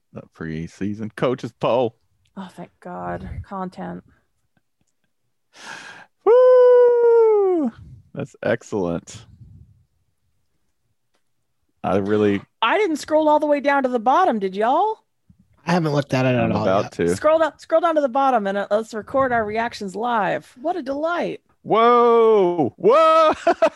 The preseason coaches poll. Oh, thank God. Content. Woo! That's excellent. I didn't scroll all the way down to the bottom, did y'all? I haven't looked at it at I'm all about yet. to. Scroll down to the bottom and let's record our reactions live. What a delight. Whoa! Whoa!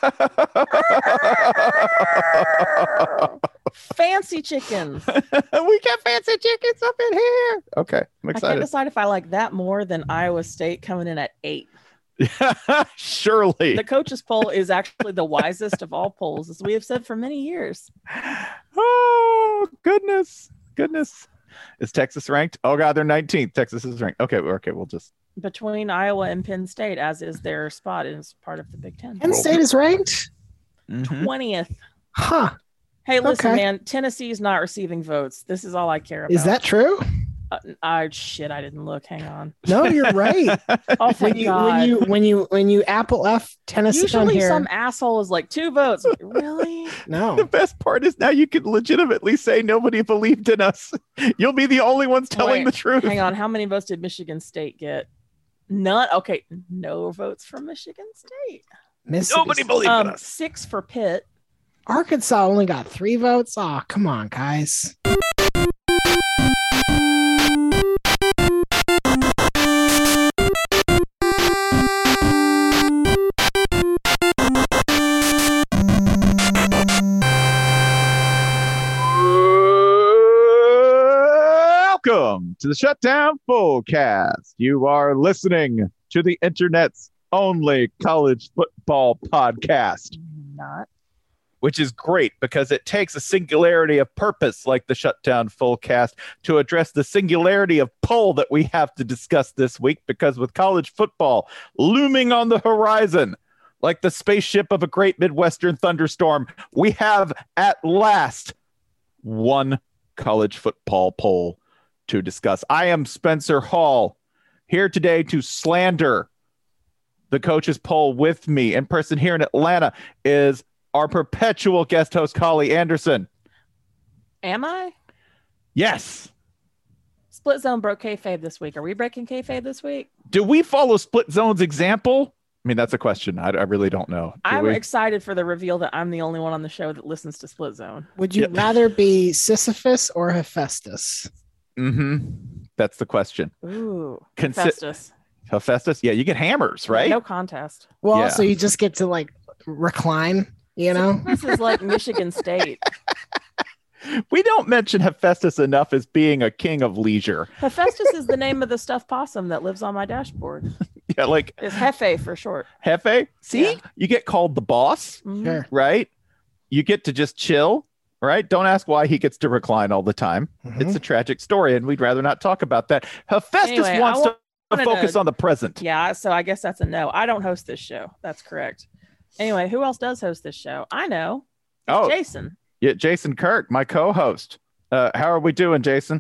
Fancy chickens. We got fancy chickens up in here. Okay, I'm I can't excited. decide if I like that more than Iowa State coming in at 8. Surely. The coaches poll is actually the wisest of all polls, as we have said for many years. Oh, goodness. Is Texas ranked? Oh, God, they're 19th. Texas is ranked. Okay, we'll just. Between Iowa and Penn State, as is their spot as part of the Big Ten. Penn State is ranked? 20th. Huh. Hey, listen, Okay. man, Tennessee's not receiving votes. This is all I care about. Is that true? I didn't look. Hang on. No, you're right. Oh, thank God. when you Apple F Tennessee on Usually here. some asshole is like 2 votes. Really? The No. best part is now you can legitimately say nobody believed in us. You'll be the only ones telling Wait, the truth. Hang on. How many votes did Michigan State get? None. Okay. No votes from Michigan State. Nobody believed in us. 6 for Pitt. Arkansas only got 3 votes. Oh, come on, guys. Welcome to the Shutdown Fullcast. You are listening to the internet's only college football podcast, Not. which is great because it takes a singularity of purpose like the Shutdown Fullcast to address the singularity of poll that we have to discuss this week, because with college football looming on the horizon like the spaceship of a great Midwestern thunderstorm, we have at last one college football poll to discuss. I am Spencer Hall, here today to slander the coaches poll. With me in person here in Atlanta is our perpetual guest host, Holly Anderson. Am I? Yes. Split Zone broke kayfabe this week. Are we breaking kayfabe this week? Do we follow Split Zone's example? I mean, that's a question. I really don't know. Do I'm we? excited for the reveal that I'm the only one on the show that listens to Split Zone. Would you rather be Sisyphus or Hephaestus? That's the question. Ooh. Hephaestus? Yeah, you get hammers, right? No contest. Well, Yeah. so you just get to like recline, you know? This is like Michigan State. We don't mention Hephaestus enough as being a king of leisure. Hephaestus is the name of the stuffed possum that lives on my dashboard. Yeah, like It's Hefe for short. Hefe. See, Yeah. you get called the boss, Mhm. Sure. right? You get to just chill, right? Don't ask why he gets to recline all the time. It's a tragic story, and we'd rather not talk about that. Hephaestus Anyway, wants to wanted focus to- on the present. Yeah, so I guess that's a no. I don't host this show. That's correct. Anyway, who else does host this show? I know. It's Oh. Jason. Yeah, Jason Kirk, my co-host. How are we doing, Jason?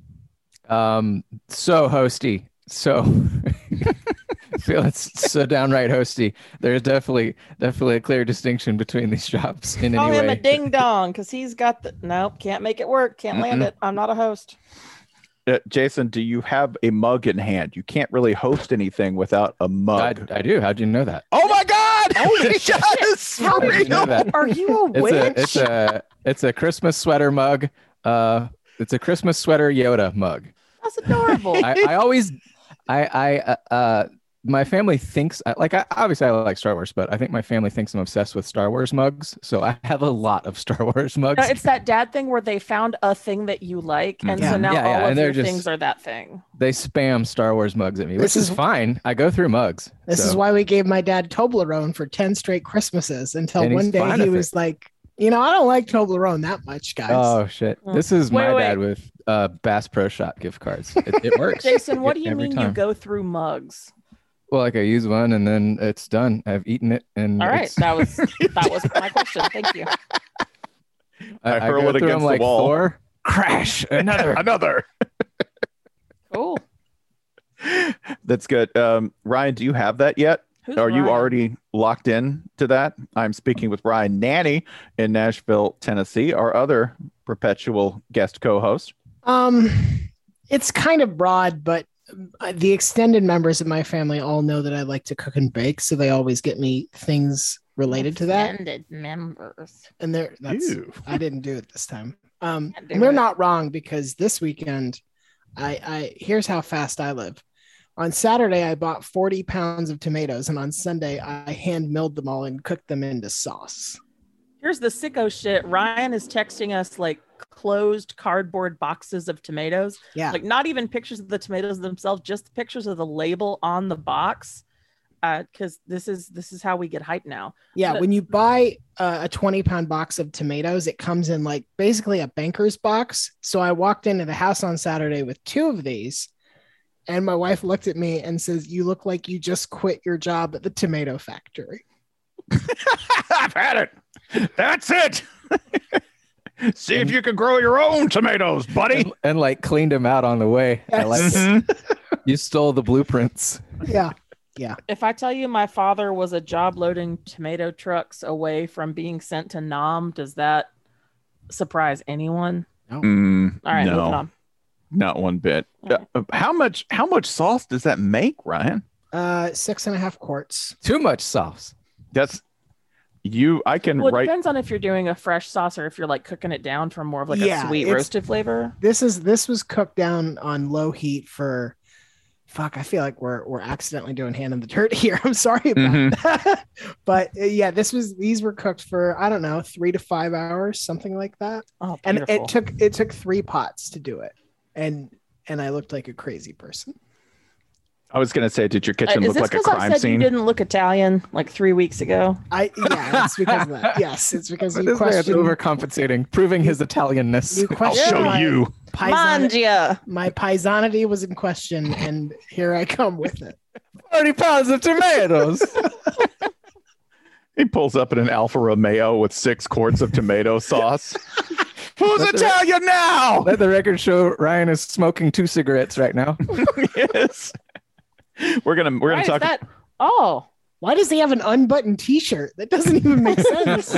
So hosty. So feel it's so downright hosty. There's definitely a clear distinction between these jobs in Call any him way. a ding dong because he's got the nope, can't make it work, can't land it. I'm not a host. Jason, do you have a mug in hand? You can't really host anything without a mug. I do. How'd you know that? Oh my God! He does! How For did you know real? that? Are you a witch? It's a Christmas sweater mug. It's a Christmas sweater Yoda mug. That's adorable. My family thinks obviously I like Star Wars, but I think my family thinks I'm obsessed with Star Wars mugs. So I have a lot of Star Wars mugs. No, it's that dad thing where they found a thing that you like, and so now Yeah, all of and they're your just- things are that thing. They spam Star Wars mugs at me, This which is is- fine. I go through mugs. This is so- why we gave my dad Toblerone for 10 straight Christmases until And he's one day fine he with was like, I don't like Toblerone that much, guys. Oh shit! Mm. This is Wait, my wait. dad with Bass Pro Shop gift cards. It works. Jason, what do you Every mean time. you go through mugs? Well, like I use one and then it's done. I've eaten it and All right, it's- that was my question. Thank you. I hurl go it through against them the like wall. Thor. Crash! Another. Another. Cool. That's good. Ryan, do you have that yet? Who's Are you Ryan? already locked in to that? I'm speaking with Ryan Nanny in Nashville, Tennessee, our other perpetual guest co-host. Um, it's kind of broad, but the extended members of my family all know that I like to cook and bake, so they always get me things related to that. Extended members. And that's Ew. I didn't do it this time. do And they're it. not wrong, because this weekend, I here's how fast I live. On Saturday, I bought 40 pounds of tomatoes, and on Sunday, I hand milled them all and cooked them into sauce. Here's the sicko shit. Ryan is texting us like closed cardboard boxes of tomatoes. Yeah. Like not even pictures of the tomatoes themselves, just pictures of the label on the box. Because this is how we get hype now. Yeah, But- when you buy a 20-pound box of tomatoes, it comes in like basically a banker's box. So I walked into the house on Saturday with 2 of these, and my wife looked at me and says, "You look like you just quit your job at the tomato factory." I've had it. That's it. See if you can grow your own tomatoes, buddy. And like cleaned him out on the way. I like it. Mhm. You stole the blueprints. Yeah. If I tell you my father was a job loading tomato trucks away from being sent to Nam, does that surprise anyone? Mm, All right, no, moving on. not one bit. Okay. How much sauce does that make, Ryan? 6.5 quarts. Too much sauce. That's you. I can Well, it write. depends on if you're doing a fresh sauce or if you're like cooking it down for more of like Yeah, a sweet it's- roasted flavor. This was cooked down on low heat for. Fuck, I feel like we're accidentally doing hand in the dirt here. I'm sorry about Mhm. that. But yeah, these were cooked for, I don't know, 3 to 5 hours, something like that. Oh, And beautiful. it took 3 pots to do it. And I looked like a crazy person. I was gonna say, did your kitchen Is look this like a because I crime said scene? you didn't look Italian like 3 weeks ago? Yeah, it's because of that. Yes, it's because you This man's question overcompensating, proving his Italianness. you I'll question show my you. Mangia. my paisanity was in question, and here I come with it. 30 pounds of tomatoes. He pulls up in an Alfa Romeo with 6 quarts of tomato sauce. Who's Let the- Italian now? Let the record show Ryan is smoking 2 cigarettes right now. Yes. We're gonna Right, is talk. that? Oh, Why does he have an unbuttoned T-shirt? That doesn't even make sense.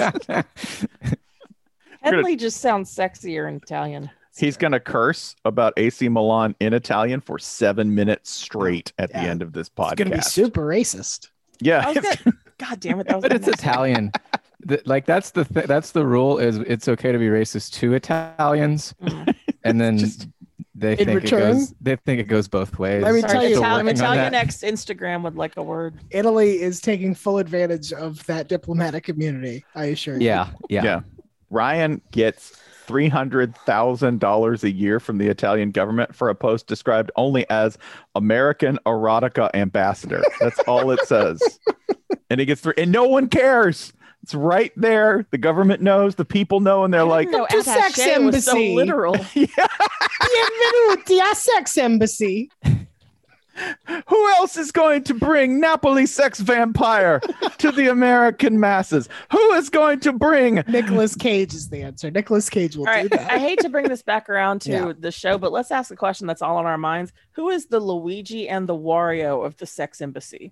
Henley just sounds sexier in Italian. He's gonna curse about AC Milan in Italian for 7 minutes straight at the Yeah. end of this podcast. It's gonna be super racist. Yeah, I was it's- gonna, God damn it! That was But the it's next one. Italian. Like that's the rule is it's okay to be racist to Italians, Mm. and then Just- they In think return? it goes both ways. Let me Sorry, tell you- Still Italian, working on Italian that. X Instagram would like a word. Italy is taking full advantage of that diplomatic immunity. I assure you. Yeah. yeah. Ryan gets $300,000 a year from the Italian government for a post described only as American erotica ambassador. That's all it says. And he gets and no one cares. It's right there. The government knows, the people know, and they're like, no, to sex attaché was so embassy. literal. Benvenuti a Sex Embassy. who else is going to bring Napoli sex vampire to the American masses? Who is going to bring Nicolas Cage is the answer. Nicolas Cage will All do right, that. I hate to bring this back around to Yeah. the show, but let's ask the question that's all on our minds: who is the Luigi and the Wario of the Sex Embassy?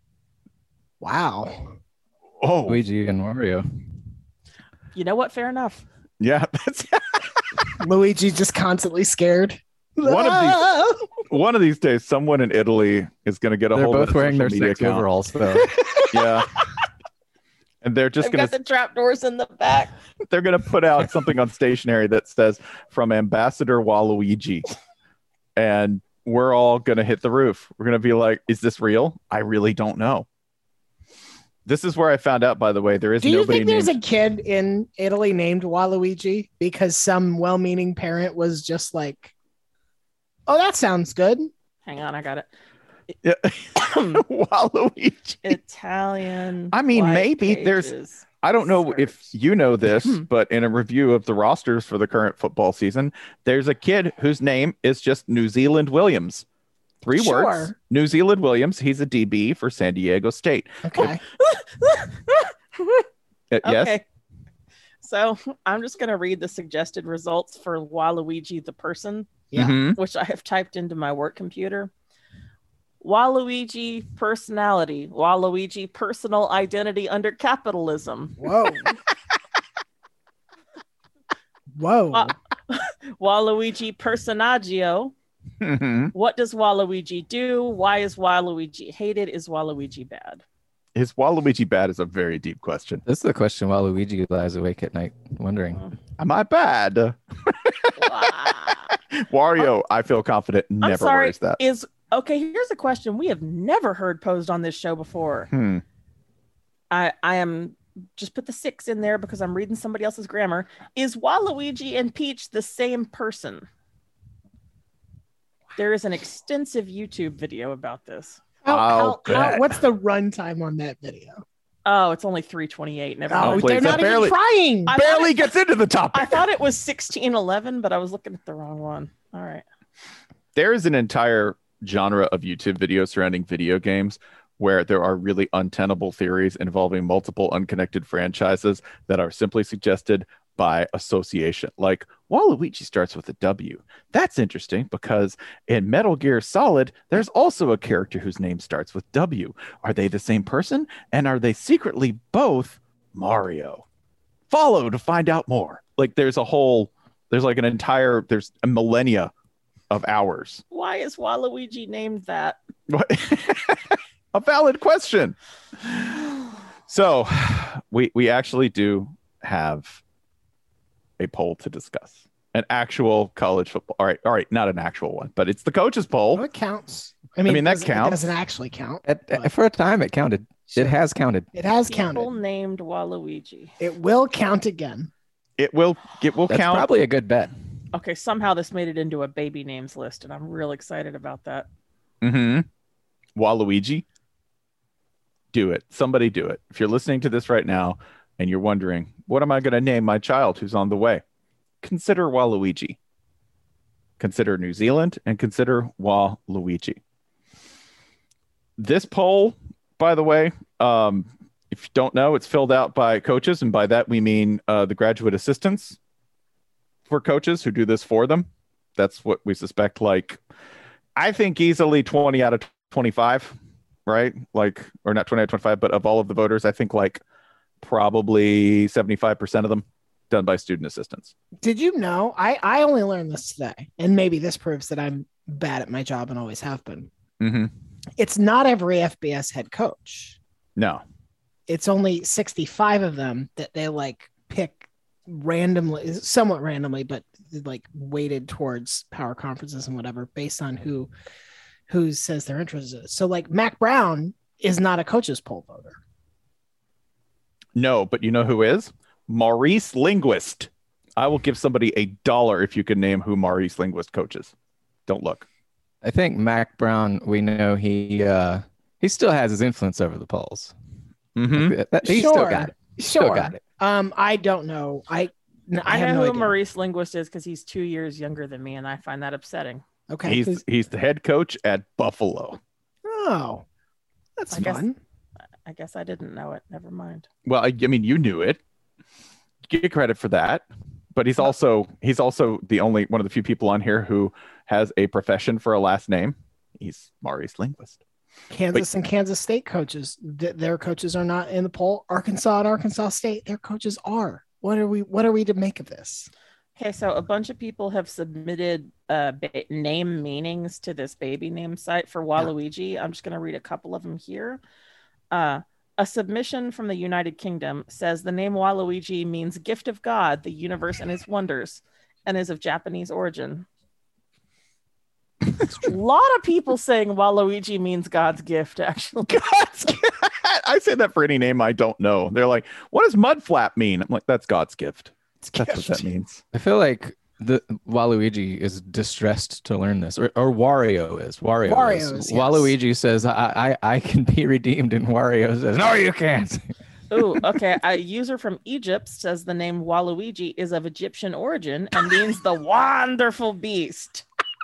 Wow. Oh, Luigi and Wario. You know what? Fair enough. yeah. That's Luigi just constantly scared. one of these days, someone in Italy is going to get a They're hold both of wearing their social media sex account. overalls, though. Yeah. And they're just They've going got the trapdoors in the back. they're going to put out something on stationery that says from Ambassador Waluigi. And we're all going to hit the roof. We're going to be like, is this real? I really don't know. This is where I found out, by the way, there is Do you nobody think there's named. a kid in Italy named Waluigi because some well-meaning parent was just like, "Oh, that sounds good." Hang on, I got it. Yeah. Waluigi. Italian. I mean, white maybe there's- pages. I don't know if Search. you know this, but in a review of the rosters for the current football season, there's a kid whose name is just New Zealand Williams. 3 Sure. words. New Zealand Williams. He's a DB for San Diego State. Okay. Yes. Okay. So I'm just going to read the suggested results for Waluigi the person, Yeah. Mhm. which I have typed into my work computer. Waluigi personality. Waluigi personal identity under capitalism. Whoa. Whoa. Waluigi Personaggio. Mhm. What does Waluigi do? Why is Waluigi hated? Is Waluigi bad? Is Waluigi bad is a very deep question. This is the question while Luigi lies awake at night, wondering. Am I bad? Wario, I feel confident, I'm never sorry. worries that. Okay, here's a question we have never heard posed on this show before. I am just put the 6 in there because I'm reading somebody else's grammar. Is Waluigi and Peach the same person? There is an extensive YouTube video about this. What's the runtime on that video? Oh, it's only 3:28. Never mind. please, They're not even barely- trying. Barely gets into the topic. I thought it was 16:11, but I was looking at the wrong one. All right. There is an entire genre of YouTube videos surrounding video games where there are really untenable theories involving multiple unconnected franchises that are simply suggested by association. Like, Waluigi starts with a W. That's interesting because in Metal Gear Solid, there's also a character whose name starts with W. Are they the same person? And are they secretly both Mario? Follow to find out more. Like, there's a millennia of hours. Why is Waluigi named that? What? A valid question. So we actually do have a poll to discuss. An actual college football. All right, not an actual one, but it's the coaches poll. Oh, it counts. mean, that It counts. doesn't actually count. For a time, it counted. It has counted. It has People counted. named Waluigi. It will count again. It will That's count. probably a good bet. Okay, somehow this made it into a baby names list, and I'm real excited about that. Waluigi. Do it. Somebody do it. If you're listening to this right now and you're wondering, what am I going to name my child who's on the way? Consider Waluigi. Consider New Zealand and consider Waluigi. This poll, by the way, if you don't know, it's filled out by coaches. And by that, we mean the graduate assistants for coaches who do this for them. That's what we suspect. Like, I think easily 20 out of 25, right? Like, or not 20 out of 25, but of all of the voters, I think like probably 75% of them done by student assistants. Did you know? I only learned this today, and maybe this proves that I'm bad at my job and always have been. It's not every FBS head coach. No. It's only 65 of them that they like pick randomly, somewhat randomly, but like weighted towards power conferences and whatever based on who says their interest is. So like Mac Brown is not a coach's poll voter. No, but you know who is? Maurice Linguist. I will give somebody $1 if you can name who Maurice Linguist coaches. Don't look. I think Mac Brown, we know he still has his influence over the polls. He still got it. Still got it. I don't know. I have know no who idea. Maurice Linguist is because he's 2 years younger than me, and I find that upsetting. Okay. He's the head coach at Buffalo. Oh, that's fun. I guess I didn't know it. Never mind. Well, I mean, you knew it. Get credit for that. But he's also the only one of the few people on here who has a profession for a last name. He's Maurice Linguist. Kansas and Kansas State coaches, their coaches are not in the poll. Arkansas and Arkansas State, their coaches are. What are we to make of this? Okay, so a bunch of people have submitted name meanings to this baby name site for Waluigi. Yeah. I'm just going to read a couple of them here. A submission from the United Kingdom says the name Waluigi means gift of God, the universe and its wonders, and is of Japanese origin. A lot of people saying Waluigi means God's gift, actually. God's gift. I say that for any name I don't know. They're like, what does mudflap mean? I'm like, that's God's gift. That's what that means. I feel like the Waluigi is distressed to learn this, or Wario is. Wario is. Yes. Waluigi says, I can be redeemed, and Wario says, no, you can't. Ooh, okay. A user from Egypt says the name Waluigi is of Egyptian origin and means the wonderful beast.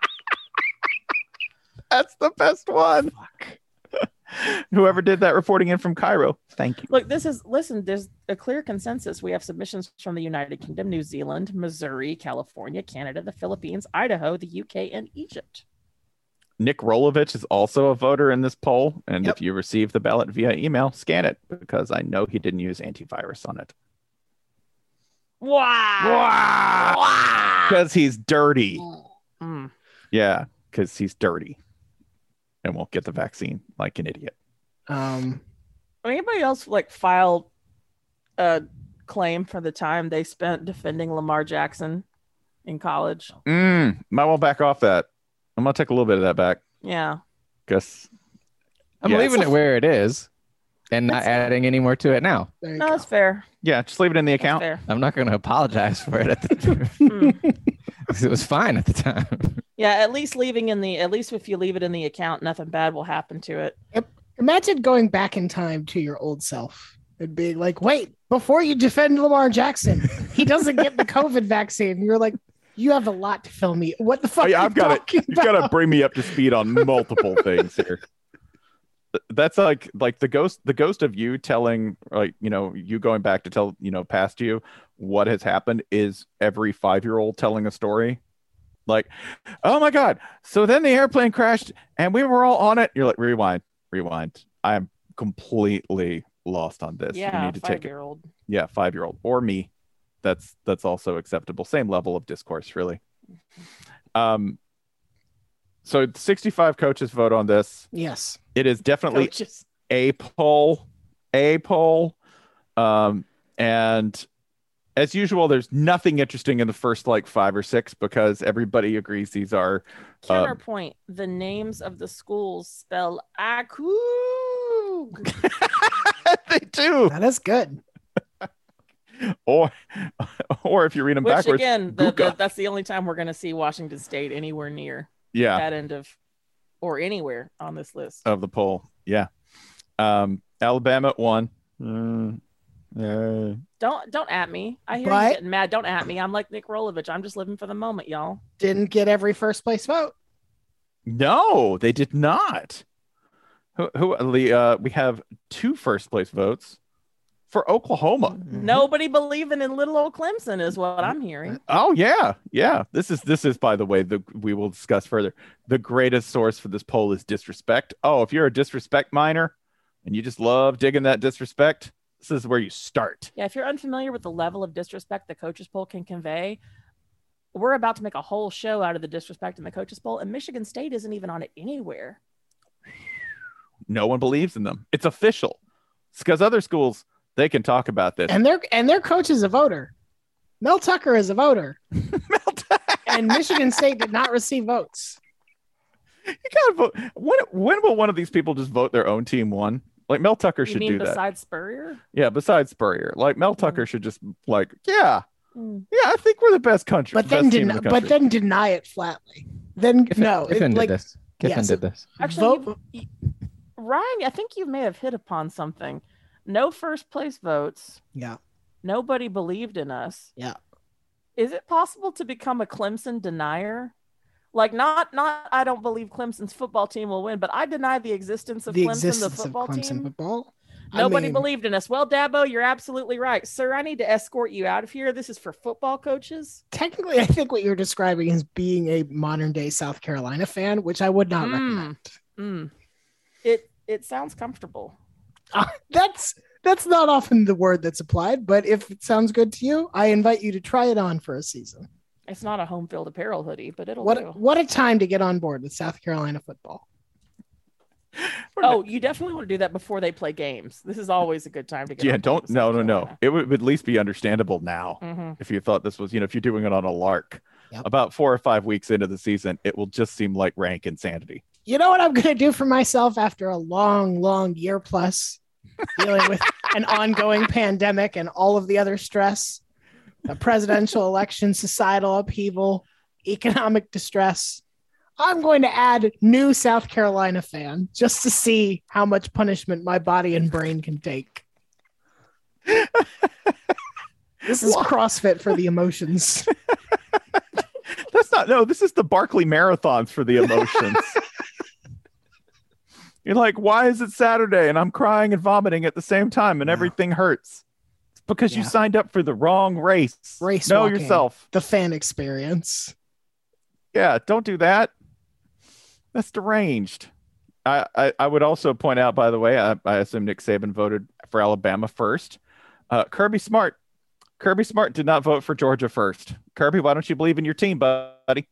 That's the best one. Whoever did that reporting in from Cairo, thank you. Look, there's a clear consensus. We have submissions from the United Kingdom, New Zealand, Missouri, California, Canada, the Philippines, Idaho, the UK, and Egypt. Nick Rolovich is also a voter in this poll. And if you receive the ballot via email, scan it because I know he didn't use antivirus on it. Wow. Because he's dirty. Mm. Yeah, because he's dirty and won't get the vaccine like an idiot. Anybody else like file a claim for the time they spent defending Lamar Jackson in college? Might well back off that. I'm gonna take a little bit of that back. Yeah. Because I'm leaving it where it is and not adding any more to it now. No, that's fair. Yeah, just leave it in the That's account. fair. I'm not going to apologize for it at the time. It was fine at the time. Yeah, at least if you leave it in the account, nothing bad will happen to it. Imagine going back in time to your old self and being like, wait, before you defend Lamar Jackson, he doesn't get the COVID vaccine. You're like, you have a lot to fill me. What the fuck? You've got to bring me up to speed on multiple things here. That's like the ghost of you telling, like, you going back to tell, past you what has happened is every 5-year-old telling a story. Like, oh my God. So then the airplane crashed and we were all on it. You're like, rewind. I am completely lost on this. Yeah, you need to take it. 5-year-old. Yeah, 5-year-old or me. That's also acceptable. Same level of discourse, really. So 65 coaches vote on this. Yes. It is definitely Coaches. a poll. And as usual, there's nothing interesting in the first 5 or 6 because everybody agrees these are Counterpoint. The names of the schools spell Aku. they do. That is good. Or if you read them Which backwards, again, Guga. that's the only time we're going to see Washington State anywhere near Yeah, that end of, or anywhere on this list. of the poll. Yeah. Alabama at 1. Don't at me. I hear But- you getting mad. Don't at me. I'm like Nick Rolovich. I'm just living for the moment, y'all. Didn't get every first place vote. No, they did not. We have 2 first place votes for Oklahoma. Nobody believing in little old Clemson is what I'm hearing. Oh yeah. This is by the way we will discuss further. The greatest source for this poll is disrespect. Oh, if you're a disrespect miner and you just love digging that disrespect, this is where you start. Yeah, if you're unfamiliar with the level of disrespect the coaches poll can convey, we're about to make a whole show out of the disrespect in the coaches poll, and Michigan State isn't even on it anywhere. No one believes in them. It's official. It's because other schools, they can talk about this. And their coach is a voter. Mel Tucker is a voter. And Michigan State did not receive votes. You gotta vote. When will one of these people just vote their own team won? Like Mel Tucker You should mean do that. besides Spurrier? Yeah, besides Spurrier. Like Mel Tucker should just I think we're the best country. But then deny it flatly. Then Kiffin did this. Kiffin did this. Actually, Ryan, I think you may have hit upon something. No first place votes. Yeah. Nobody believed in us. Yeah. Is it possible to become a Clemson denier? Like not I don't believe Clemson's football team will win, but I deny the existence of Clemson, the football team. Football? Nobody believed in us. Well, Dabo, you're absolutely right. Sir, I need to escort you out of here. This is for football coaches. Technically, I think what you're describing is being a modern day South Carolina fan, which I would not recommend. It sounds comfortable. That's not often the word that's applied, but if it sounds good to you, I invite you to try it on for a season. It's not a home field apparel hoodie, but it'll do. What a time to get on board with South Carolina football. Oh, you definitely want to do that before they play games. This is always a good time to get. Yeah, on board with South Carolina. It would at least be understandable now if you thought this was, if you're doing it on a lark. Yep. About 4 or 5 weeks into the season, it will just seem like rank insanity. You know what I'm going to do for myself after a long year plus dealing with an ongoing pandemic and all of the other stress, a presidential election, societal upheaval, economic distress. I'm going to add new South Carolina fan just to see how much punishment my body and brain can take. This is CrossFit for the emotions. This is the Barkley Marathons for the emotions. You're like, why is it Saturday and I'm crying and vomiting at the same time and everything hurts? It's because you signed up for the wrong race. Know walking, yourself. The fan experience. Yeah, don't do that. That's deranged. I would also point out, by the way, I assume Nick Saban voted for Alabama first. Kirby Smart Kirby Smart did not vote for Georgia first. Kirby, why don't you believe in your team, buddy?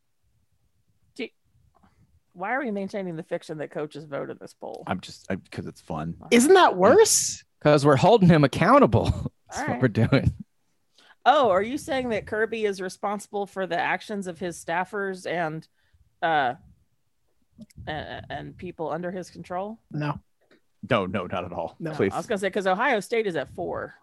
Why are we maintaining the fiction that coaches vote in this poll? Because it's fun. Isn't that worse? Because we're holding him accountable. That's what we're doing. Oh, are you saying that Kirby is responsible for the actions of his staffers and people under his control? No, not at all. No, please. I was gonna say because Ohio State is at 4.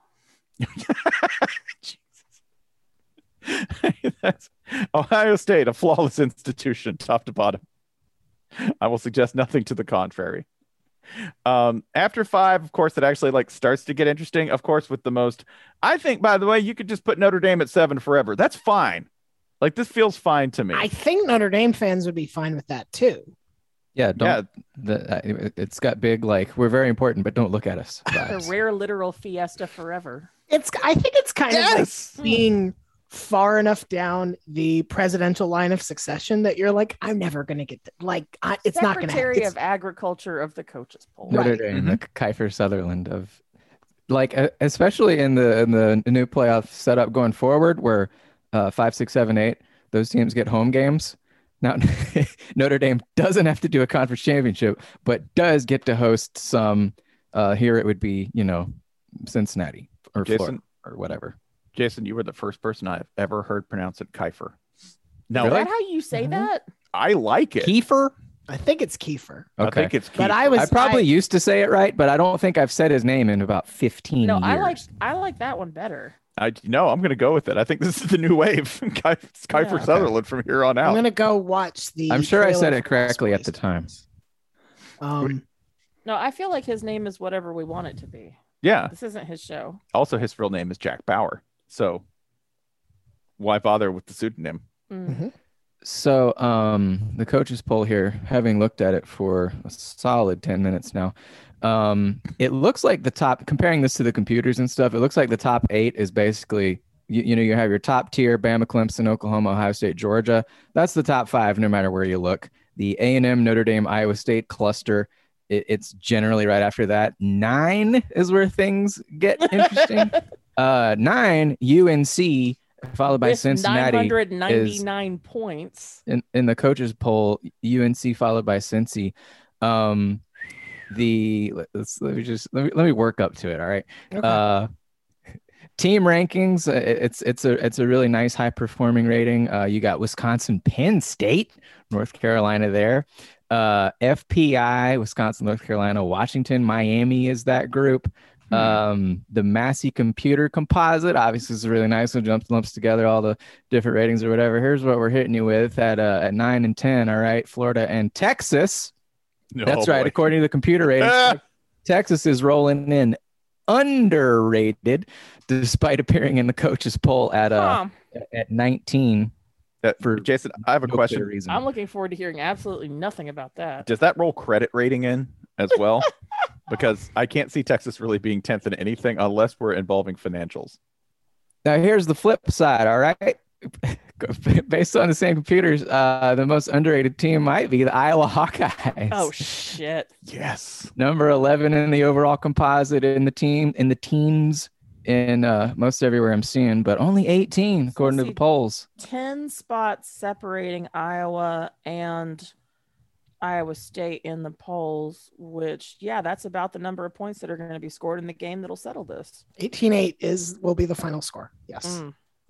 That's Ohio State, a flawless institution, top to bottom. I will suggest nothing to the contrary. After 5, of course, it actually starts to get interesting. Of course, with the most, I think, by the way, you could just put Notre Dame at 7 forever. That's fine. This feels fine to me. I think Notre Dame fans would be fine with that too. Yeah, it's got big we're very important, but don't look at us. The rare literal fiesta forever. I think it's kind of being far enough down the presidential line of succession that you're I'm never going to get it's not going to happen. Secretary of Agriculture of the coaches poll. Notre Dame, the Kiefer Sutherland of especially in the new playoff setup going forward where 5, 6, 7, 8, those teams get home games. Now, Notre Dame doesn't have to do a conference championship, but does get to host some. Here it would be, Cincinnati or Florida or whatever. Jason, you were the first person I've ever heard pronounce it Kiefer. No, is that how you say that? I like it. Kiefer? I think it's Kiefer. Okay. I think it's Kiefer. But I probably used to say it right, but I don't think I've said his name in about 15 years. No, I like that one better. I'm going to go with it. I think this is the new wave. It's Kiefer Sutherland from here on out. I'm going to go watch the. I'm sure I said it correctly at the time. No, I feel like his name is whatever we want it to be. Yeah. This isn't his show. Also, his real name is Jack Bauer. So why bother with the pseudonym? Mm-hmm. So the coaches poll here, having looked at it for a solid 10 minutes now, it looks like the top, comparing this to the computers and stuff, it looks like the top 8 is basically, you have your top tier, Bama, Clemson, Oklahoma, Ohio State, Georgia. That's the top 5 no matter where you look. The A&M, Notre Dame, Iowa State cluster, it's generally right after that. 9 is where things get interesting. 9, UNC, followed by with Cincinnati. 999 points. In the coaches poll, UNC followed by Cincy. Let me work up to it. All right. Okay. Team rankings. It's a really nice high performing rating. You got Wisconsin, Penn State, North Carolina there. FPI, Wisconsin, North Carolina, Washington, Miami is that group. The Massey Computer Composite obviously is a really nice one, lumps together all the different ratings or whatever. Here's what we're hitting you with at 9 and 10. All right, Florida and Texas. That's right. According to the computer ratings, Texas is rolling in underrated, despite appearing in the coaches poll at 19. For Jason, I have a question. I'm looking forward to hearing absolutely nothing about that. Does that roll credit rating in as well? Because I can't see Texas really being 10th in anything unless we're involving financials. Now, here's the flip side, all right? Based on the same computers, the most underrated team might be the Iowa Hawkeyes. Oh, shit. Yes. Number 11 in the overall composite in the teams in most everywhere I'm seeing, but only 18 according to the polls. 10 spots separating Iowa and Iowa State in the polls, which, that's about the number of points that are going to be scored in the game that'll settle this. 18-8 will be the final score. Yes.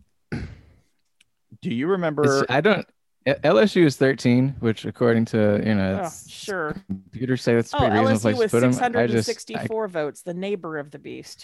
Do you remember? LSU is 13, which according to, sure. Computers say that's a pretty reasonable place to put them. 664 votes, the neighbor of the beast.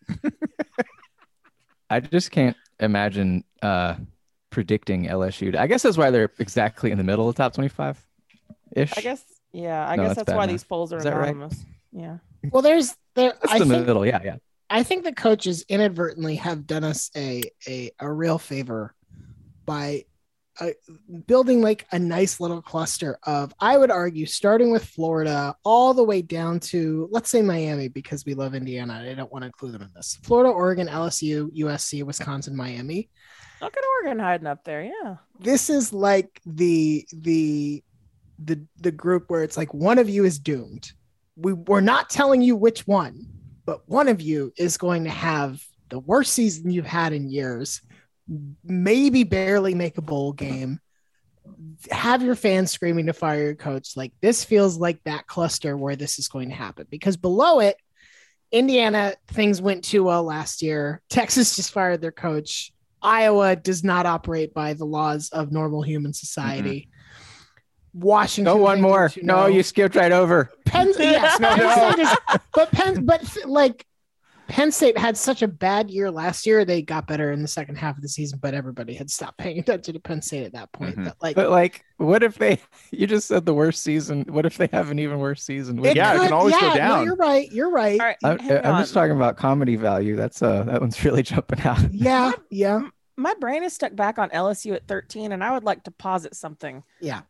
I just can't imagine predicting LSU. I guess that's why they're exactly in the middle of the top 25. Ish. I guess that's why these polls are anonymous. Right? Yeah. Well, that's the middle. Yeah. I think the coaches inadvertently have done us a real favor by building a nice little cluster of, I would argue, starting with Florida all the way down to, let's say, Miami, because we love Indiana. I don't want to include them in this. Florida, Oregon, LSU, USC, Wisconsin, Miami. Look at Oregon hiding up there. Yeah. This is like the group where it's one of you is doomed. We're not telling you which one, but one of you is going to have the worst season you've had in years, maybe barely make a bowl game, have your fans screaming to fire your coach. Like, this feels like that cluster where this is going to happen, because below it, Indiana, things went too well last year. Texas just fired their coach. Iowa does not operate by the laws of normal human society. Washington. Go one more. No, you skipped right over. Penn State had such a bad year last year. They got better in the second half of the season, but everybody had stopped paying attention to Penn State at that point. But what if you just said the worst season? What if they have an even worse season? It can always go down. No, you're right. All right, I'm just talking about comedy value. That one's really jumping out. Yeah. My brain is stuck back on LSU at 13, and I would like to posit something. Yeah.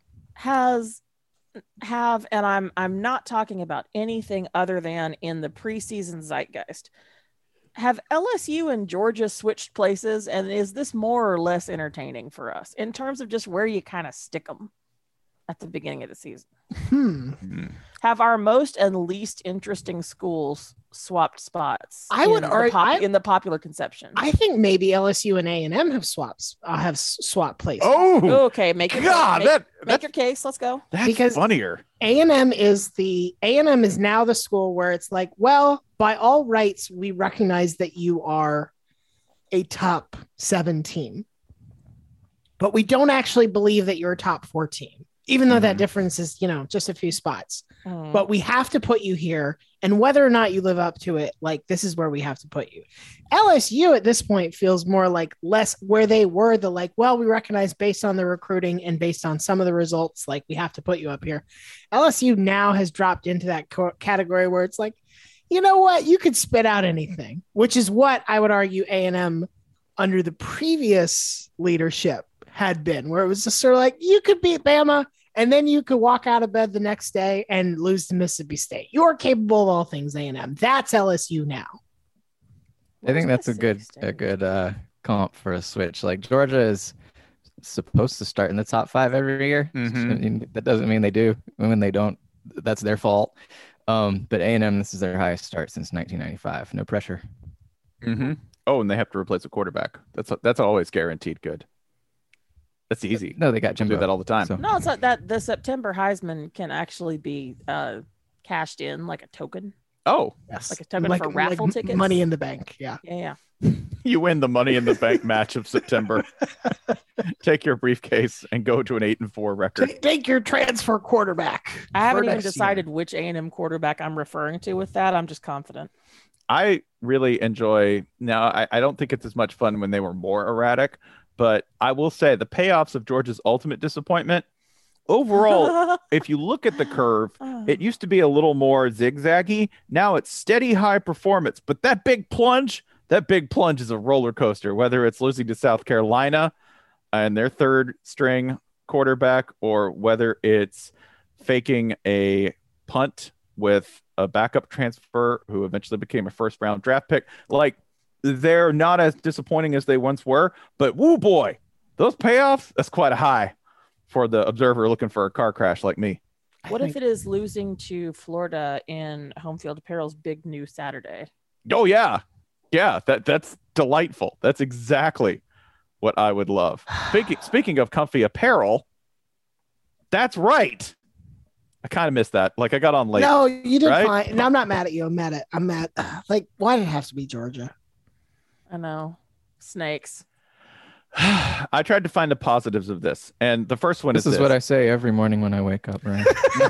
And I'm not talking about anything other than in the preseason zeitgeist. Have LSU and Georgia switched places, and is this more or less entertaining for us in terms of just where you kind of stick them at the beginning of the season? Have our most and least interesting schools swapped spots? I would argue in the popular conception. I think maybe LSU and A&M have swapped places. Oh, okay. Make your case. Let's go. That's funnier. A&M is now the school where it's like, well, by all rights, we recognize that you are a top 7 team, but we don't actually believe that you're a top 4 team, even though that difference is, just a few spots. But we have to put you here, and whether or not you live up to it, like, this is where we have to put you. LSU at this point feels more like less where they were, we recognize based on the recruiting and based on some of the results, like, we have to put you up here. LSU now has dropped into that category where it's like, you know what, you could spit out anything, which is what I would argue A&M under the previous leadership had been, where it was just sort of like, you could beat Bama and then you could walk out of bed the next day and lose to Mississippi State. You're capable of all things, A&M. That's LSU now. I think that's a good comp for a switch. Like, Georgia is supposed to start in the top 5 every year. That doesn't mean they do. When they don't, that's their fault. But A&M, this is their highest start since 1995. No pressure. Oh, and they have to replace a quarterback. That's always guaranteed good. That's easy. No, they got Jimbo. Do that all the time. So. No, it's not that. The September Heisman can actually be cashed in like a token. Oh, yes, like a token for raffle tickets. Money in the bank. Yeah. You win the Money in the Bank match of September. Take your briefcase and go to an 8-4 record. Take your transfer quarterback. I haven't even decided which A&M quarterback I'm referring to with that. I'm just confident. I really enjoy now. I don't think it's as much fun when they were more erratic, but I will say the payoffs of Georgia's ultimate disappointment. Overall, if you look at the curve, it used to be a little more zigzaggy. Now it's steady high performance, but that big plunge is a roller coaster, whether it's losing to South Carolina and their 3rd string quarterback, or whether it's faking a punt with a backup transfer who eventually became a 1st-round draft pick. Like, they're not as disappointing as they once were, but woo boy, those payoffs, that's quite a high for the observer looking for a car crash like me. What if it is losing to Florida in Home Field Apparel's big new Saturday? Oh, yeah. Yeah, that's delightful. That's exactly what I would love. Speaking of comfy apparel, that's right. I kind of missed that. Like, I got on late. No, you did fine. No, I'm not mad at you. I'm mad. Like, why did it have to be Georgia? I know. Snakes. I tried to find the positives of this, and the first one is this. What I say every morning when I wake up, right?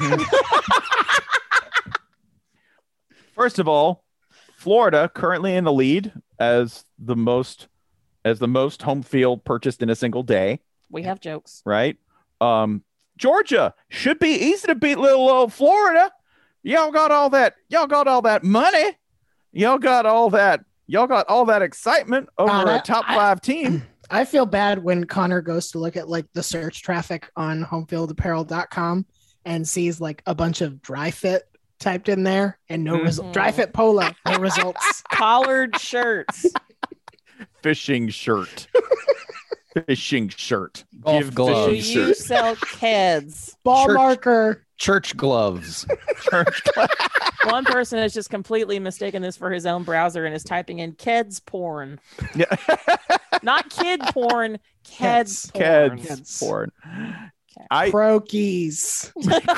First of all, Florida currently in the lead as the most home field purchased in a single day. We have jokes, right? Georgia should be easy to beat little old Florida. Y'all got all that money. Y'all got all that excitement over a top 5 team. I feel bad when Connor goes to look at like the search traffic on homefieldapparel.com and sees like a bunch of dry fit typed in there and no result. Dry fit polo, no results. Collared shirts. Fishing shirt. fishing shirt. Golf Give gloves. Do fishing you shirt. sell Keds? Ball Church- marker. Church gloves. Church. One person has just completely mistaken this for his own browser and is typing in Keds porn. Yeah. Not kid porn, Keds porn. Keds Keds. porn. Okay. I Croakies.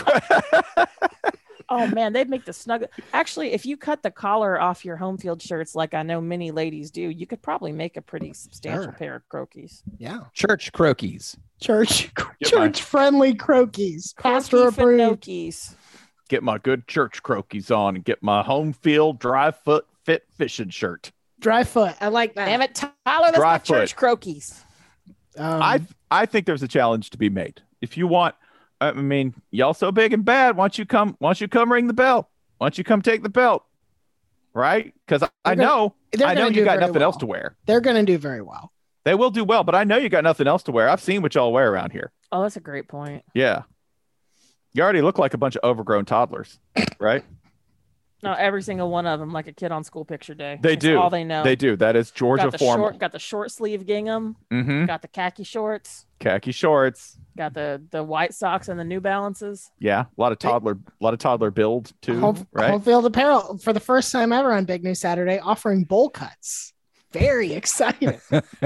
Oh man, they'd make the snug. Actually, if you cut the collar off your home field shirts, like I know many ladies do, you could probably make a pretty substantial Sure. pair of croquis. Yeah. Church croquis. Church mine. friendly croakies. Pastor Croquis approved. finokis. get my good church croquis on and get my home field dry foot fit fishing shirt. Dry foot. I like that. Damn it, Tyler, that's Dry not church croquis. I think there's a challenge to be made. If you want, I mean, y'all so big and bad. Why don't you come ring the bell? Why don't you come take the belt? Right? Because I know they're you gonna do got very nothing else well. to wear. They're going to do very well. They will do well, but I know you got nothing else to wear. I've seen what y'all wear around here. Oh, that's a great point. Yeah. You already look like a bunch of overgrown toddlers, right? No, every single one of them, like a kid on school picture day. They That's do. all they know. They do. That is Georgia formal. Got the short sleeve gingham. Mm-hmm. Got the khaki shorts. Khaki shorts. Got the White Sox and the New Balances. Yeah, a lot of toddler build too, right? Home field apparel for the first time ever on Big News Saturday, offering bowl cuts. Very excited.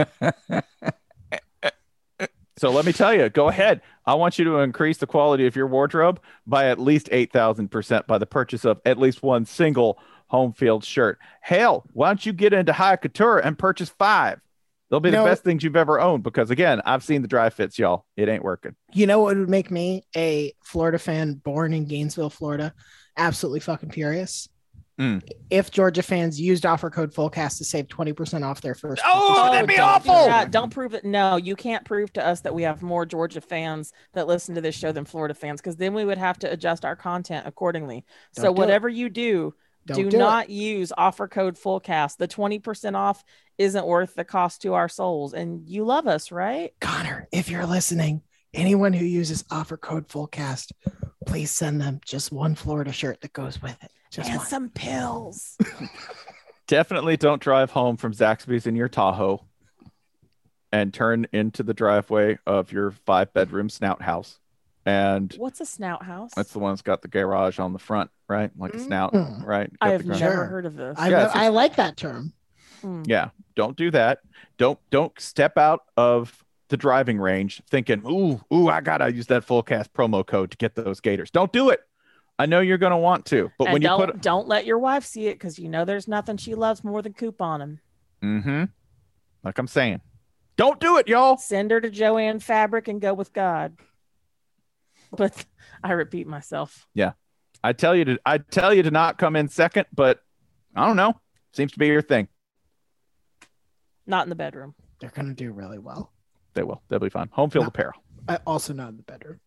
So let me tell you, go ahead. I want you to increase the quality of your wardrobe by at least 8,000% by the purchase of at least one single home field shirt. Hell, why don't you get into high couture and purchase 5? They'll be the best things you've ever owned because, again, I've seen the dry fits, y'all. It ain't working. You know what would make me, a Florida fan born in Gainesville, Florida, absolutely fucking furious? If Georgia fans used offer code FULLCAST to save 20% off their first. Oh, that'd be don't awful. do that. Don't prove it. No, you can't prove to us that we have more Georgia fans that listen to this show than Florida fans, because then we would have to adjust our content accordingly. So Don't do whatever you do, do not use offer code FULLCAST. The 20% off isn't worth the cost to our souls. And you love us, right? Connor, if you're listening, anyone who uses offer code FULLCAST, please send them just one Florida shirt that goes with it. Just And one. some pills. Definitely don't drive home from Zaxby's in your Tahoe and turn into the driveway of your 5-bedroom snout house. And What's a snout house? that's the one that's got the garage on the front, right? Like a snout, right? I Got have the garage. never Sure. heard of this. I like that term. Yeah, don't do that. Don't step out of the driving range thinking, ooh, I gotta use that FULLCAST promo code to get those gators. Don't do it. I know you're gonna want to, but and when you don't let your wife see it, because you know there's nothing she loves more than couponing. like I'm saying, don't do it, y'all. Send her to Joanne Fabric and go with God. But I repeat myself. Yeah, I tell you to not come in second, but I don't know. Seems to be your thing. Not in the bedroom. They're going to do really well. They will. They'll be fine. Home field No. apparel. Also not in the bedroom.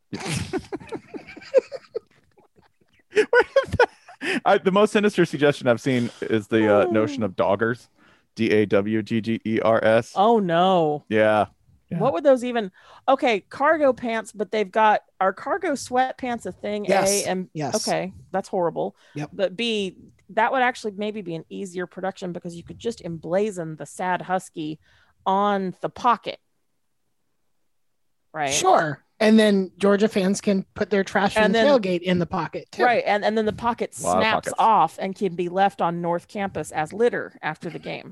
The most sinister suggestion I've seen is the notion of doggers, DAWGGERS. Oh no. Yeah. What would those even? Okay, cargo pants, but they've got, are cargo sweatpants a thing? Yes. A and Yes. Okay, that's horrible. Yep. But B, that would actually maybe be an easier production because you could just emblazon the sad husky on the pocket. Right. Sure. And then Georgia fans can put their trash from And the then- tailgate in the pocket too. Right. And then the pocket Lot of snaps pockets. off and can be left on North Campus as litter after the game.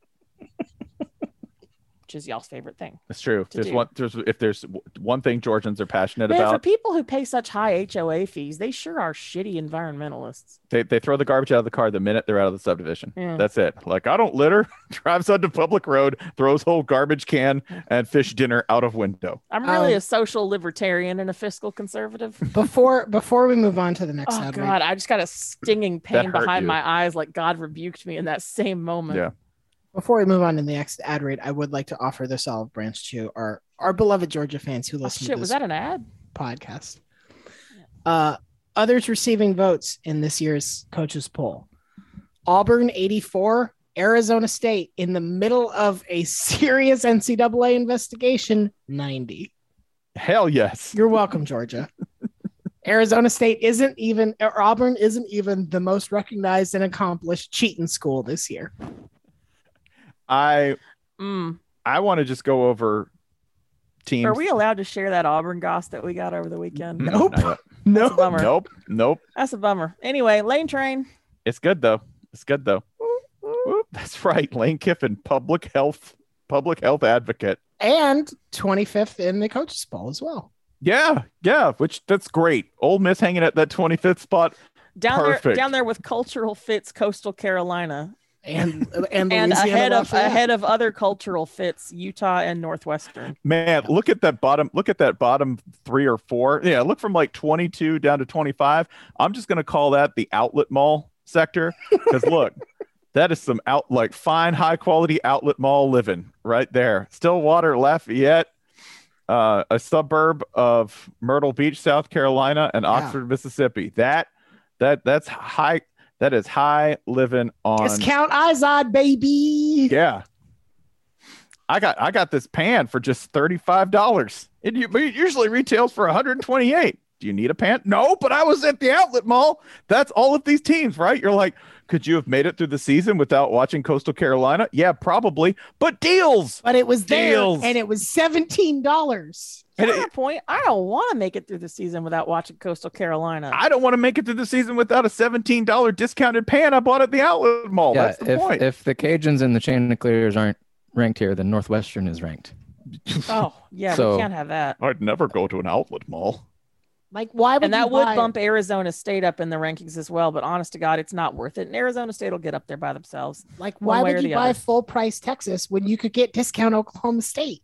Which is y'all's favorite thing. It's true. To do. If there's one thing Georgians are passionate Man, for about, people who pay such high HOA fees, they sure are shitty environmentalists. they throw the garbage out of the car the minute they're out of the subdivision. Yeah. That's it. Like, I don't litter, drives onto public road, throws whole garbage can and fish dinner out of window. I'm really a social libertarian and a fiscal conservative. Before we move on to the next Oh ad read, God, I just got a stinging pain hurt behind you. my eyes, like God rebuked me in that same moment. Yeah. before we move on to the next ad read, I would like to offer this olive branch to our beloved Georgia fans who Oh, listen shit, to was this that an ad? podcast. Others receiving votes in this year's coaches poll: Auburn 84, Arizona State in the middle of a serious NCAA investigation 90. Hell yes. You're welcome, Georgia. Arizona State Auburn isn't even the most recognized and accomplished cheating school this year. I I want to just go over teams. Are we allowed to share that Auburn goss that we got over the weekend? Nope. Not yet. That's a bummer. Nope. That's a bummer. Anyway, Lane Train. It's good though. Whoop, that's right. Lane Kiffin, public health advocate. And 25th in the coaches poll as well. Yeah, which that's great. Ole Miss hanging at that 25th spot. Perfect. Down there with cultural fits, Coastal Carolina, And ahead of Lafayette. other cultural fits, Utah and Northwestern. Man, look at that bottom 3 or 4. Yeah, look from like 22 down to 25. I'm just gonna call that the outlet mall sector because look, that is some fine, high quality outlet mall living right there. Stillwater, Lafayette, a suburb of Myrtle Beach, South Carolina, and Oxford, Mississippi. That's high. That is high living on. Discount Izod, baby. Yeah. I got this pan for just $35. It usually retails for $128. Do you need a pan? No, but I was at the outlet mall. That's all of these teams, right? You're like, could you have made it through the season without watching Coastal Carolina? Yeah, probably. But deals. But it was there, Deals. and it was $17. Counterpoint, I don't want to make it through the season without watching Coastal Carolina. I don't want to make it through the season without a $17 discounted pan I bought at the outlet mall. Yeah, That's the point. if the Cajuns and the Chanticleers aren't ranked here, then Northwestern is ranked. Oh, yeah, So- we can't have that. I'd never go to an outlet mall. Like, why would And that you would buy- bump Arizona State up in the rankings as well. But honest to God, it's not worth it. And Arizona State will get up there by themselves. Like, one why way or would the you buy other. full price Texas when you could get discount Oklahoma State?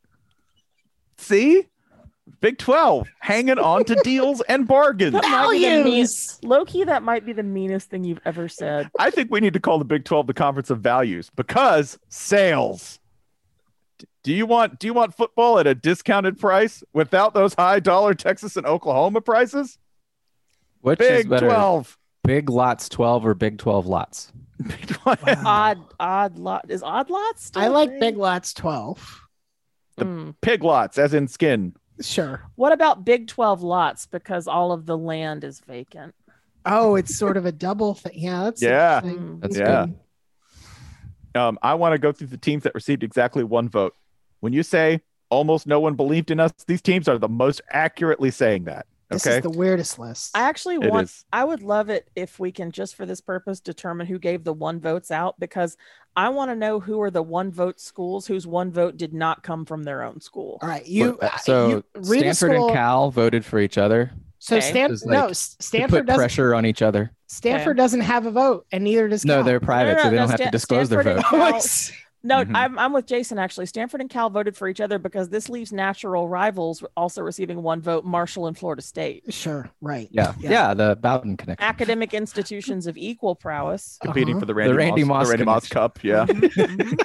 See? Big 12 hanging on to deals and bargains. That might be the Values. meanest, low-key, that might be the meanest thing you've ever said. I think we need to call the Big 12 the Conference of Values because sales. Do you want football at a discounted price without those high dollar Texas and Oklahoma prices? Which is Big better, 12. Big Lots 12 or Big 12 Lots? Big 12. Odd lot is odd lots. Still I a like thing? Big Lots 12. Pig lots, as in skin. Sure. What about Big 12 lots because all of the land is vacant? Oh, it's sort of a double thing. Yeah, that's Yeah. interesting. That's Yeah. good. I want to go through the teams that received exactly one vote. When you say almost no one believed in us, these teams are the most accurately saying that. This Okay. is the weirdest list. I actually It want. is. I would love it if we can just for this purpose determine who gave the one votes out because I want to know who are the one vote schools whose one vote did not come from their own school. All right, you So read a Stanford school- and Cal voted for each other So Okay. It's like to Stanford put doesn't. pressure on each other. Stanford doesn't have a vote, and neither does No, Cal. they're private, so they don't have to Stan- disclose their Stanford vote. and Like, Cal- No, Mhm. I'm with Jason actually. Stanford and Cal voted for each other because this leaves natural rivals also receiving one vote, Marshall and Florida State. Sure, right. Yeah, the Bowden connection. Academic institutions of equal prowess. Competing Uh-huh. for the Randy, Randy Moss, Moss the Randy Moss connection. Cup. Yeah. Mhm.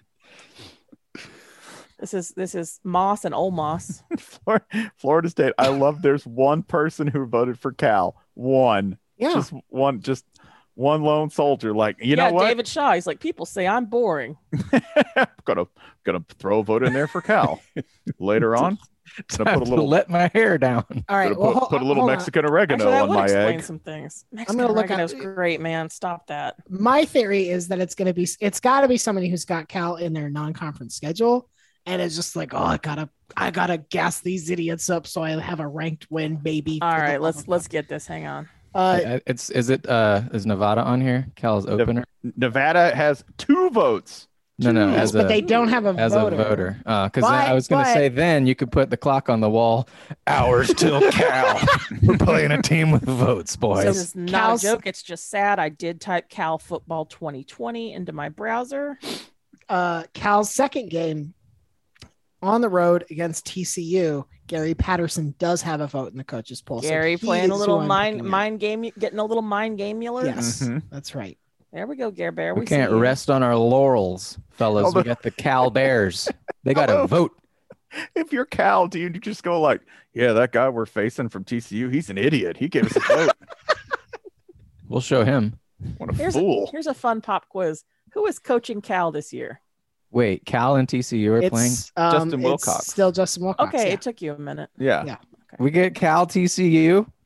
This is Moss and Ole Moss. Florida State. I love there's one person who voted for Cal. One. Yeah. Just one lone soldier. Like, you know what? David Shaw. He's like, people say I'm boring. gonna throw a vote in there for Cal. Later on. Gonna Time put a to little let my hair down. All right. gonna Well, put a little hold on. Mexican oregano Actually, that on would my explain egg. some things. Mexican gonna look oregano's up- great, man. Stop that. My theory is that it's got to be somebody who's got Cal in their non-conference schedule, and it's just like, oh, I gotta gas these idiots up so I have a ranked win, baby. All for the right, love let's of get this. Hang on. God. Is Nevada on here? Cal's opener? Nevada has 2 votes. No, Yes, as but a they don't have a as voter. a voter. Because But- I was going to but- say then you could put the clock on the wall. Hours till Cal. We're playing a team with votes, boys. This is not Cal's- a joke. It's just sad. I did type Cal Football 2020 into my browser. Cal's second game on the road against TCU, Gary Patterson does have a vote in the coaches poll. so Gary he playing a is little who I'm mind picking out. mind game, getting a little mind game-ular. Yes, Mhm. that's right. There we go, Gare Bear. we see can't you. rest on our laurels, fellas. Although- We got the Cal Bears. They got to Although- vote. If you're Cal, do you just go like, yeah, that guy we're facing from TCU, he's an idiot. He gave us a vote. We'll show him. What a Here's fool. here's a fun pop quiz. Who is coaching Cal this year? Wait, Cal and TCU are playing? It's Justin it's Wilcox. Still Justin Wilcox. Okay, yeah. it took you a minute. Yeah. Yeah. We get Cal TCU?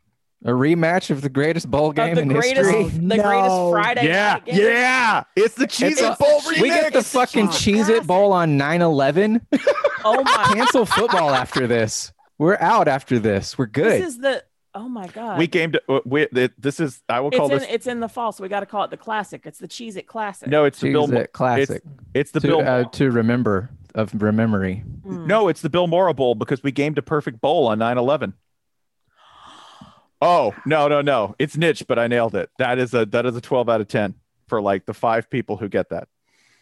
A rematch of the greatest bowl game in history. The greatest Friday night game. Yeah. It's the Cheez-It Bowl remix. We get the fucking Cheez-It Bowl on 9/11. Oh my! Cancel football after this. We're out after this. We're good. This is the. Oh my god. We gamed. This is. I will call this. It's in the fall, so we got to call it the classic. It's the Cheez-It Classic. No, it's the Bill Cheez-It classic. It's the Bill to remember of memory. No, it's the Bill Mora Bowl because we gamed a perfect bowl on 9/11. Oh, no. It's niche, but I nailed it. That is a 12 out of 10 for like the 5 people who get that.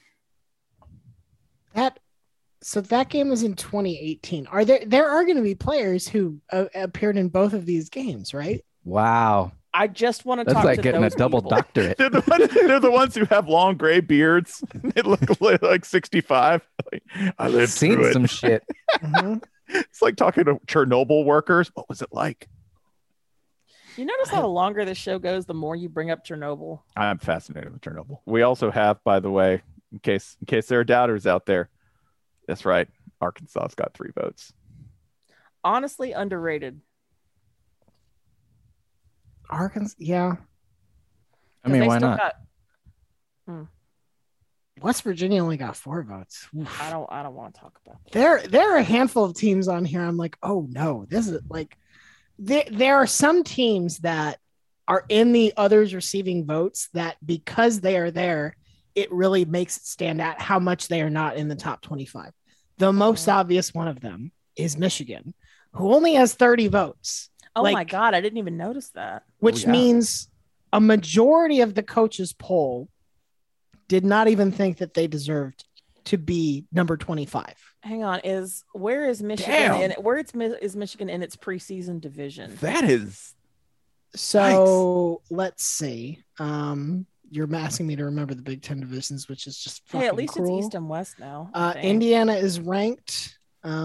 So that game was in 2018. There are going to be players who appeared in both of these games, right? Wow. I just want to That's talk like to getting a those double people. doctorate. They're the ones who have long gray beards. They look like 65. I lived Seen through it. some shit. It's like talking to Chernobyl workers. What was it like? You notice how the longer this show goes, the more you bring up Chernobyl. I'm fascinated with Chernobyl. We also have, by the way, in case there are doubters out there, that's right. Arkansas's got 3 votes. Honestly, underrated. Arkansas, yeah. I mean, They why still not? West Virginia only got 4 votes. Oof. I don't want to talk about that. There are a handful of teams on here. I'm like, oh no, this is like there are some teams that are in the others receiving votes that because they are there, it really makes it stand out how much they are not in the top 25. The most obvious one of them is Michigan, who only has 30 votes. Oh my God, I didn't even notice that. Which means a majority of the coaches poll did not even think that they deserved to be number 25. Hang on, where is Michigan? Is Michigan in its preseason division? That is so. Nice. Let's see. You're asking me to remember the Big Ten divisions, which is just fucking at least cruel. It's East and West now. Indiana is ranked.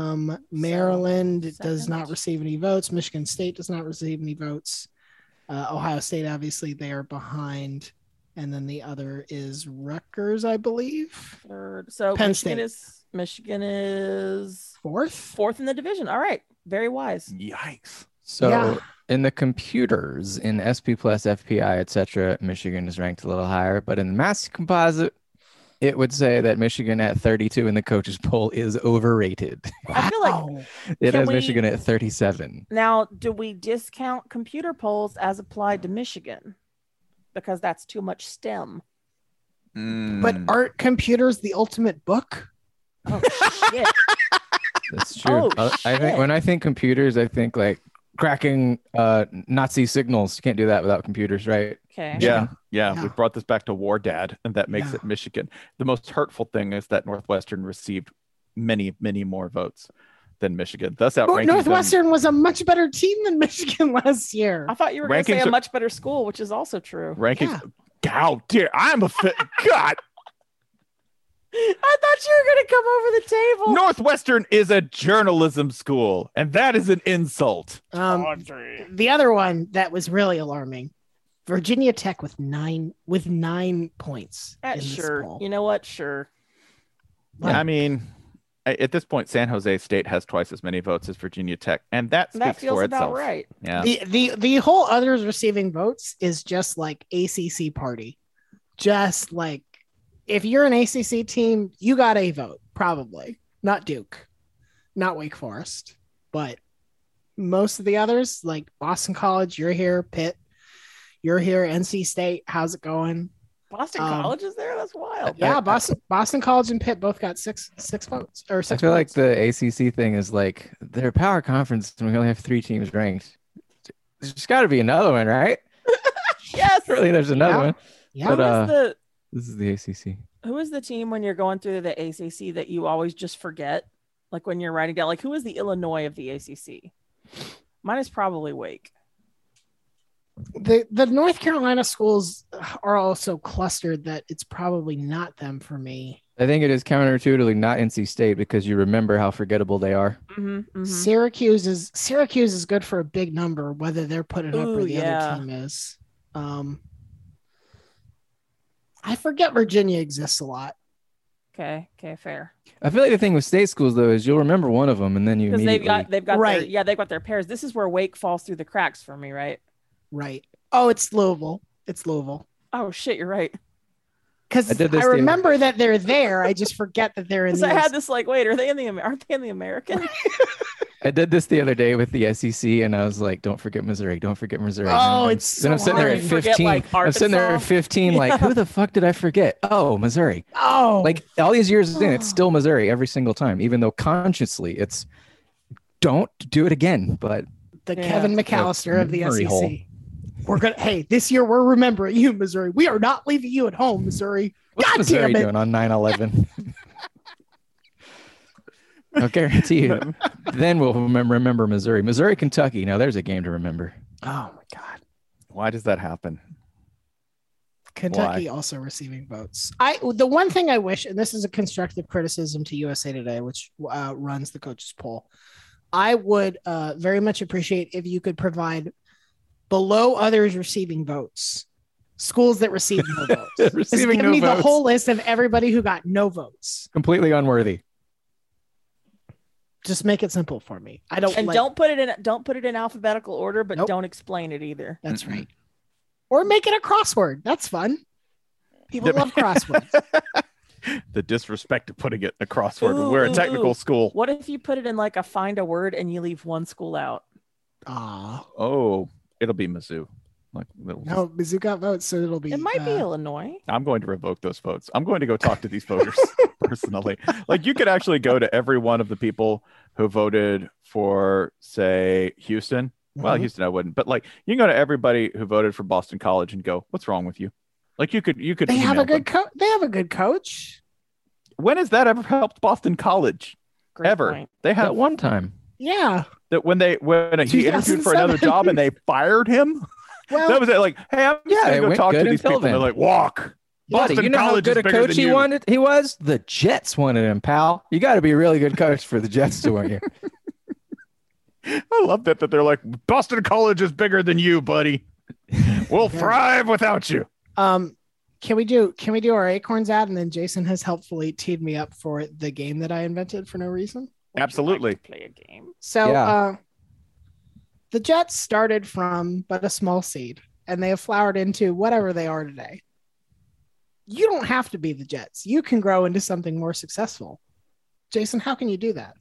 Maryland does not receive any votes. Michigan State does not receive any votes. Ohio State, obviously, they are behind. And then the other is Rutgers, I believe. Third. So Penn Michigan is fourth in the division. All right. Very wise. Yikes. So in the computers, in SP plus FPI, etc., Michigan is ranked a little higher. But in the mass composite, it would say that Michigan at 32 in the coaches poll is overrated. I feel like it has Michigan at 37. Now, do we discount computer polls as applied to Michigan? Because that's too much STEM. But aren't computers the ultimate book? Oh shit. That's true. I think when I think computers, I think like cracking Nazi signals. You can't do that without computers, right? Okay. Yeah. We brought this back to War Dad, and that makes it Michigan. The most hurtful thing is that Northwestern received many, many more votes than Michigan. Thus outranking Northwestern was a much better team than Michigan last year. I thought you were going to say a much better school, which is also true. Rankings. How dare I'm a fit. God. I thought you were going to come over the table. Northwestern is a journalism school, and that is an insult. The other one that was really alarming, Virginia Tech with 9 points. Sure. You know what? Sure. I mean, at this point, San Jose State has twice as many votes as Virginia Tech, and that speaks feels for about itself. Right. Yeah. The whole others receiving votes is just like ACC party. Just like if you're an ACC team, you got a vote, probably. Not Duke, not Wake Forest, but most of the others, like Boston College, you're here, Pitt, you're here, NC State, how's it going? Boston College is there? That's wild. Yeah, Boston College and Pitt both got six votes. Or 6 I feel votes. like the ACC thing is like their power conference, and we only have 3 teams ranked. There's just got to be another one, right? Yes. Surely there's another one. Yeah. But this is the ACC. Who is the team when you're going through the ACC that you always just forget? Like when you're writing down, like who is the Illinois of the ACC? Mine is probably Wake. The North Carolina schools are also clustered that it's probably not them for me. I think it is counterintuitively not NC State because you remember how forgettable they are. Mm-hmm, mm-hmm. Syracuse is good for a big number, whether they're putting up or the other team is. I forget Virginia exists a lot. Okay, fair. I feel like the thing with state schools though is you'll remember one of them and then you because immediately they've got right. they've got their pairs. This is where Wake falls through the cracks for me, right? Right. Oh, it's Louisville. It's Louisville. Oh shit, you're right. Because I remember that they're there. I just forget that they're in. Because I had this like, wait, aren't they in the American? I did this the other day with the SEC, and I was like, "Don't forget Missouri. Don't forget Missouri." Oh, it's so then I'm sitting there hard. at Forget, 15. like, I'm sitting there at Arkansas. 15, like, who the fuck did I forget? Oh, Missouri. Oh, Like all these years in, it's still Missouri every single time, even though consciously it's don't do it again. But the Yeah. Kevin McAllister of the Memory SEC. hole. We're gonna. Hey, this year we're remembering you, Missouri. We are not leaving you at home, Missouri. what's God Missouri damn it! doing on 9/11? I'll guarantee you. Then we'll remember Missouri, Kentucky. Now there's a game to remember. Oh my God. Why does that happen? Kentucky also receiving votes. The one thing I wish, and this is a constructive criticism to USA Today, which runs the coaches poll, I would very much appreciate if you could provide below others receiving votes, schools that receive no votes. Just Receiving give no me the votes. whole list of everybody who got no votes. Completely unworthy. Just make it simple for me. I don't. And like, don't put it in alphabetical order, but Nope. don't explain it either. That's Mm-mm. right. Or make it a crossword. That's fun. People love crosswords. The disrespect of putting it in a crossword when Ooh, we're a ooh, technical ooh. school. What if you put it in like a find a word and you leave one school out? Ah, Oh, it'll be Mizzou. Like, no, Mizzou got votes, so it'll be. It might be Illinois. I'm going to revoke those votes. I'm going to go talk to these voters personally. Like, you could actually go to every one of the people who voted for, say, Houston. Well, Mhm. Houston, I wouldn't, but like, you can go to everybody who voted for Boston College and go, "What's wrong with you?" Like, you could. They have email a good them. coach. They have a good coach. When has that ever helped Boston College? Great Ever? point. They That have one time. Yeah. that when he interviewed for another 2007. job and they fired him. Well, That was it. Like, hey, I'm just Yeah, gonna it go went talk to good these until people. And they're then. like, walk. Buddy, Boston you know how College good is a bigger coach than he you. wanted? He was? The Jets wanted him, pal. You got to be a really good coach for the Jets to want you. I love that they're like, Boston College is bigger than you, buddy. We'll thrive without you. can we do our Acorns ad, and then Jason has helpfully teed me up for the game that I invented for no reason. Would you like Absolutely. to play a game. So Yeah. the Jets started from but a small seed, and they have flowered into whatever they are today. You don't have to be the Jets. You can grow into something more successful. Jason, how can you do that?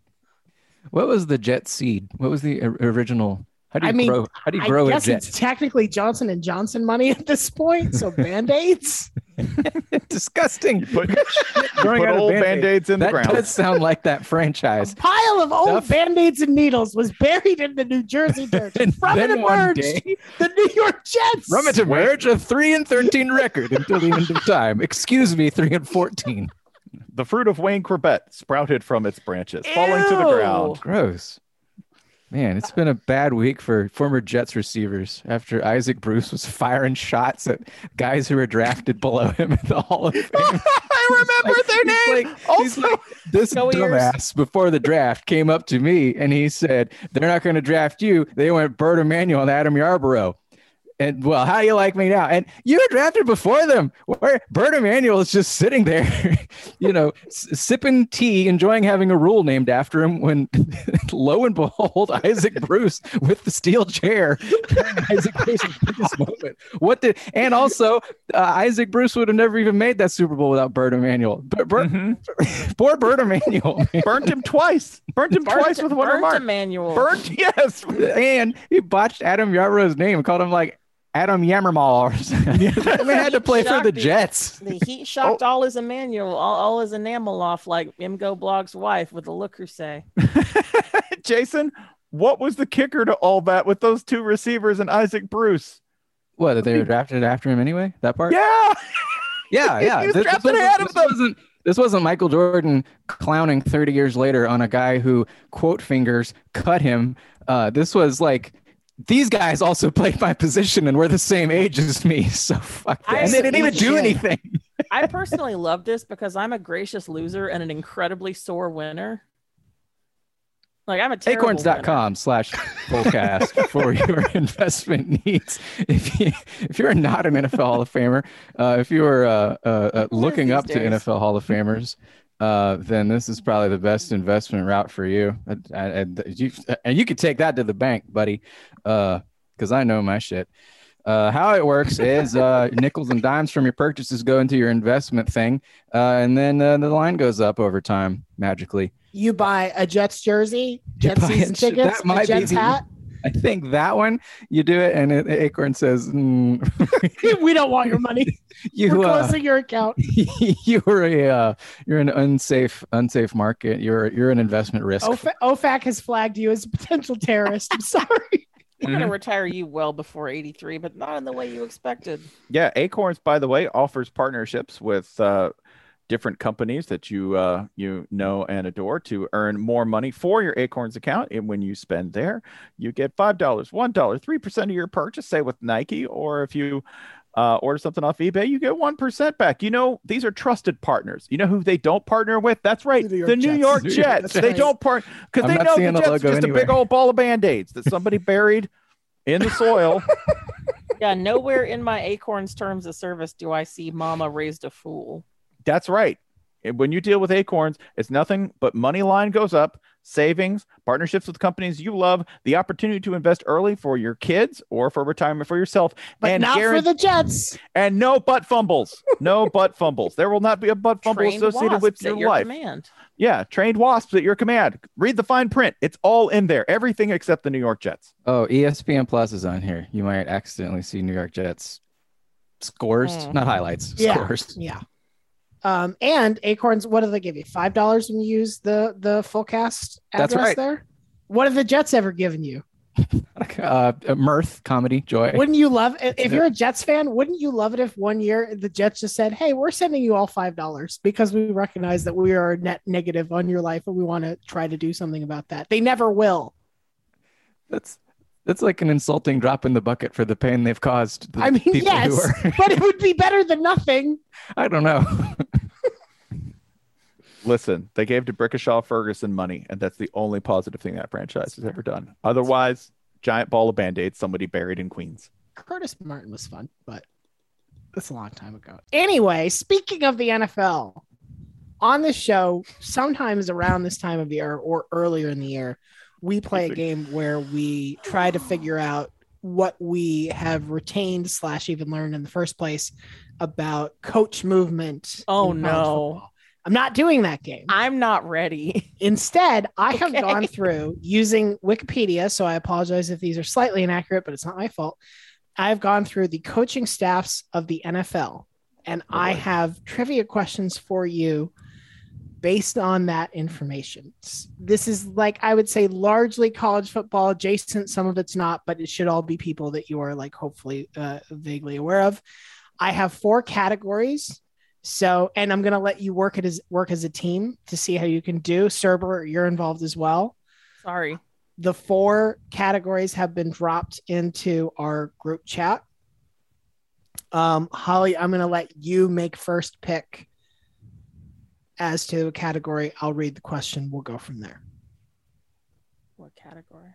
What was the Jet seed? What was the original? How do you grow? How do you grow I a guess jet? it's technically Johnson and Johnson money at this point. So Band-Aids. Disgusting. You put, Growing put out of old Band-Aids. Band-Aids in the That ground. does sound like that A franchise. pile of old Stuff. Band-Aids and needles was buried in the New Jersey dirt. And From it then one emerged day, the New York Jets. from it emerged a 3-13 record until the end of time. Excuse me, 3-14. The fruit of Wayne Corbett sprouted from its branches, falling to the Ew. ground. Gross. Man, it's been a bad week for former Jets receivers after Isaac Bruce was firing shots at guys who were drafted below him in the Hall of Fame. I remember their name. He's like, this Go Ears. dumbass before the draft came up to me and he said, they're not going to draft you. They went Bert Emanuel and Adam Yarborough. And well, how do you like me now? And you were drafted before them. Where Bert Emanuel is just sitting there, sipping tea, enjoying having a rule named after him. When lo and behold, Isaac Bruce with the steel chair, during Isaac Bruce's biggest moment. And also Isaac Bruce would have never even made that Super Bowl without Bert Emanuel. Poor Bert Emanuel. man. Burnt him twice. Burnt him twice with one Burnt remark. Emmanuel. Burnt, yes. And he botched Adam Yarborough's name and called him like Adam Yammermal or something. We had to play for the Shocked Jets. The heat shocked all his Emmanuel, all his enamel off like Imgo Blog's wife with the look who say. Jason, what was the kicker to all that with those two receivers and Isaac Bruce? What, that they were drafted after him anyway? That part? Yeah. Yeah. He was drafted ahead of them. This wasn't Michael Jordan clowning 30 years later on a guy who, quote fingers, cut him. This was like, these guys also played my position and were the same age as me. So fuck that. And they didn't even do anything. I personally love this because I'm a gracious loser and an incredibly sore winner. Like I'm a terrible winner. Acorns.com/fullcast for your investment needs. If you're not an NFL Hall of Famer, if you are looking these up to days? NFL Hall of Famers, then this is probably the best investment route for you. And you could take that to the bank, buddy. because I know my shit. How it works is nickels and dimes from your purchases go into your investment thing, and then the line goes up over time magically. You buy a Jets jersey, Jets season tickets, a Jets hat. I think that one, you do it, and Acorn says, "We don't want your money. We're closing your account. You're an unsafe market. You're an investment risk." OFAC has flagged you as a potential terrorist. I'm sorry. We're going to retire you well before 83, but not in the way you expected. Yeah, Acorns, by the way, offers partnerships with different companies that you know and adore to earn more money for your Acorns account. And when you spend there, you get $5, $1, 3% of your purchase, say with Nike, or if you order something off eBay, you get 1% back. You know, these are trusted partners. You know who they don't partner with? That's right, the New York Jets. They don't partner because they know the Jets are just a big old ball of Band-Aids that somebody buried in the soil. Yeah, nowhere in my Acorns terms of service do I see Mama raised a fool. That's right. When you deal with Acorns, it's nothing but money line goes up, savings, partnerships with companies you love, the opportunity to invest early for your kids or for retirement for yourself. But and not for the Jets. And no butt fumbles. No butt fumbles. There will not be a butt fumble associated with your life. Command. Yeah, trained wasps at your command. Read the fine print. It's all in there. Everything except the New York Jets. Oh, ESPN Plus is on here. You might accidentally see New York Jets scores, not highlights, scores. Yeah. And Acorns, what do they give you? $5 when you use the full cast address. That's right. There? What have the Jets ever given you? Mirth, comedy, joy. Wouldn't you love if you're a Jets fan? Wouldn't you love it if one year the Jets just said, "Hey, we're sending you all $5 because we recognize that we are net negative on your life and we want to try to do something about that." They never will. That's like an insulting drop in the bucket for the pain they've caused. I mean, yes, but it would be better than nothing. I don't know. Listen, they gave DeBrickashaw Ferguson money, and that's the only positive thing that franchise has ever done. Otherwise, giant ball of Band-Aids, somebody buried in Queens. Curtis Martin was fun, but that's a long time ago. Anyway, speaking of the NFL, on this show, sometimes around this time of year or earlier in the year, we play a game where we try to figure out what we have retained / even learned in the first place about coach movement. Oh, no. I'm not doing that game. I'm not ready. Instead, I have gone through using Wikipedia, so I apologize if these are slightly inaccurate, but it's not my fault. I've gone through the coaching staffs of the NFL, and I have trivia questions for you based on that information. This is, like, I would say, largely college football adjacent. Some of it's not, but it should all be people that you are, like, hopefully vaguely aware of. I have 4 categories. So, and I'm going to let you work as a team to see how you can do. Cerber, you're involved as well. Sorry. The 4 categories have been dropped into our group chat. Holly, I'm going to let you make first pick as to a category. I'll read the question. We'll go from there. What category?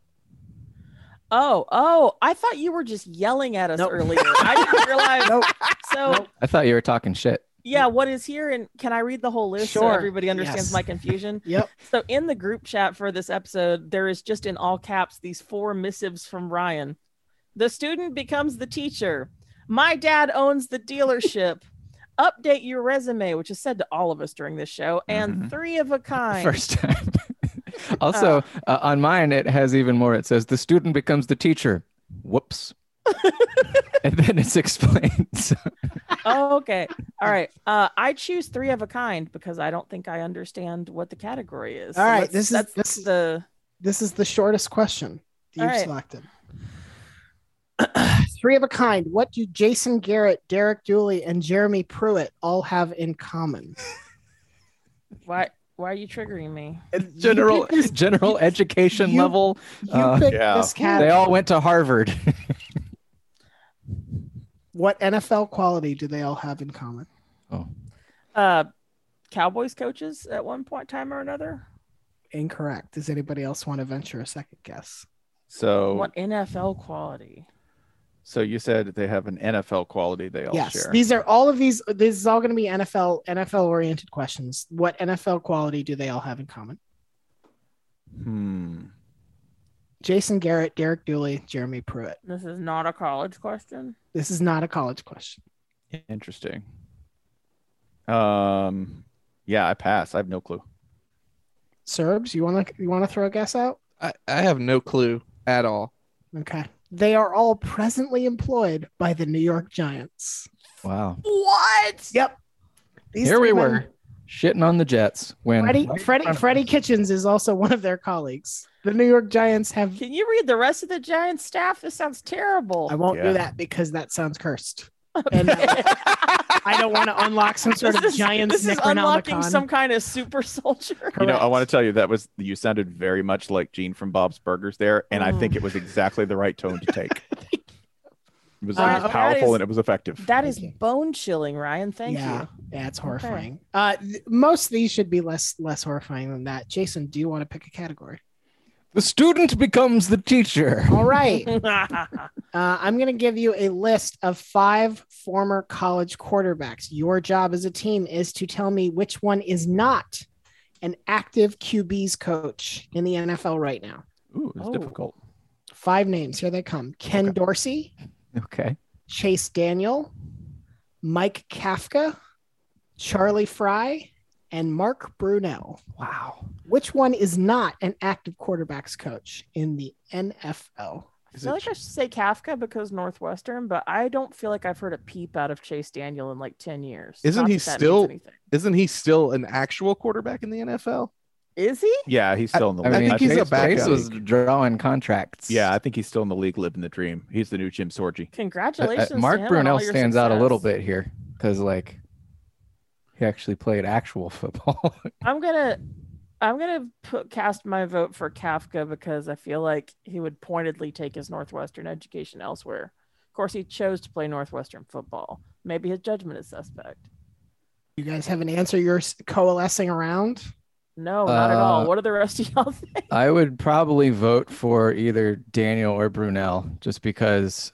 Oh, I thought you were just yelling at us earlier. I didn't realize. So I thought you were talking shit. Yeah, what is here? And can I read the whole list so everybody understands my confusion? Yep. So in the group chat for this episode, there is just in all caps these 4 missives from Ryan. The student becomes the teacher. My dad owns the dealership. Update your resume, which is said to all of us during this show, and 3 of a kind. First time. Also, on mine, it has even more. It says, the student becomes the teacher. Whoops. And then it's explained. Oh, okay. All right. I choose 3 of a kind because I don't think I understand what the category is. All right. This is the shortest question you've selected. 3 of a kind. What do Jason Garrett, Derek Dooley, and Jeremy Pruitt all have in common? Why are you triggering me? General education level. You picked this category. They all went to Harvard. What NFL quality do they all have in common? Cowboys coaches at one point in time or another. Incorrect. Does anybody else want to venture a second guess? So what NFL quality? So you said they have an NFL quality they all share. These are all of these. This is all going to be NFL oriented questions. What NFL quality do they all have in common? Jason Garrett, Derek Dooley, Jeremy Pruitt. This is not a college question. This is not a college question. Interesting. Yeah, I pass. I have no clue. Serbs, you wanna throw a guess out? I have no clue at all. Okay. They are all presently employed by the New York Giants. Wow. What? Yep. These Here we three were men- shitting on the Jets when Freddie Kitchens is also one of their colleagues. The New York Giants have. Can you read the rest of the Giants staff? This sounds terrible. I won't Yeah. do that because that sounds cursed. And I don't want to unlock some sort of Giants This is unlocking Necronomicon. some kind of super soldier. You know, I Correct. want to tell you you sounded very much like Gene from Bob's Burgers there, and I think it was exactly the right tone to take. It was that powerful is- and it was effective. That is Thank you. bone chilling, Ryan. Thank yeah, you. yeah, it's horrifying. Most of these should be less horrifying than that. Jason, do you want to pick a category? the student becomes the teacher. All right. I'm going to give you a list of 5 former college quarterbacks. Your job as a team is to tell me which one is not an active QB's coach in the NFL right now. Ooh, it's Oh. difficult. 5 names. Here they come. Ken Okay. Dorsey, Okay. Chase Daniel, Mike Kafka, Charlie Fry, and Mark Brunell. Wow. Which one is not an active quarterbacks coach in the NFL? I feel like I should say Kafka because Northwestern, but I don't feel like I've heard a peep out of Chase Daniel in like 10 years. Isn't Not he that that means still- anything. Isn't he still an actual quarterback in the NFL? Is he? Yeah, he's still in the I league. think he's a Chase backup. was drawing contracts. Yeah, I think he's still in the league, living the dream. He's the new Jim Sorgi. Congratulations. Mark to him on all Brunell your stands out a little success. bit here because, like, he actually played actual football. I'm gonna cast my vote for Kafka because I feel like he would pointedly take his Northwestern education elsewhere. Of course, he chose to play Northwestern football. Maybe his judgment is suspect. You guys have an answer you're coalescing around? No, not at all. Uh, What do the rest of y'all think? I would probably vote for either Daniel or Brunell just because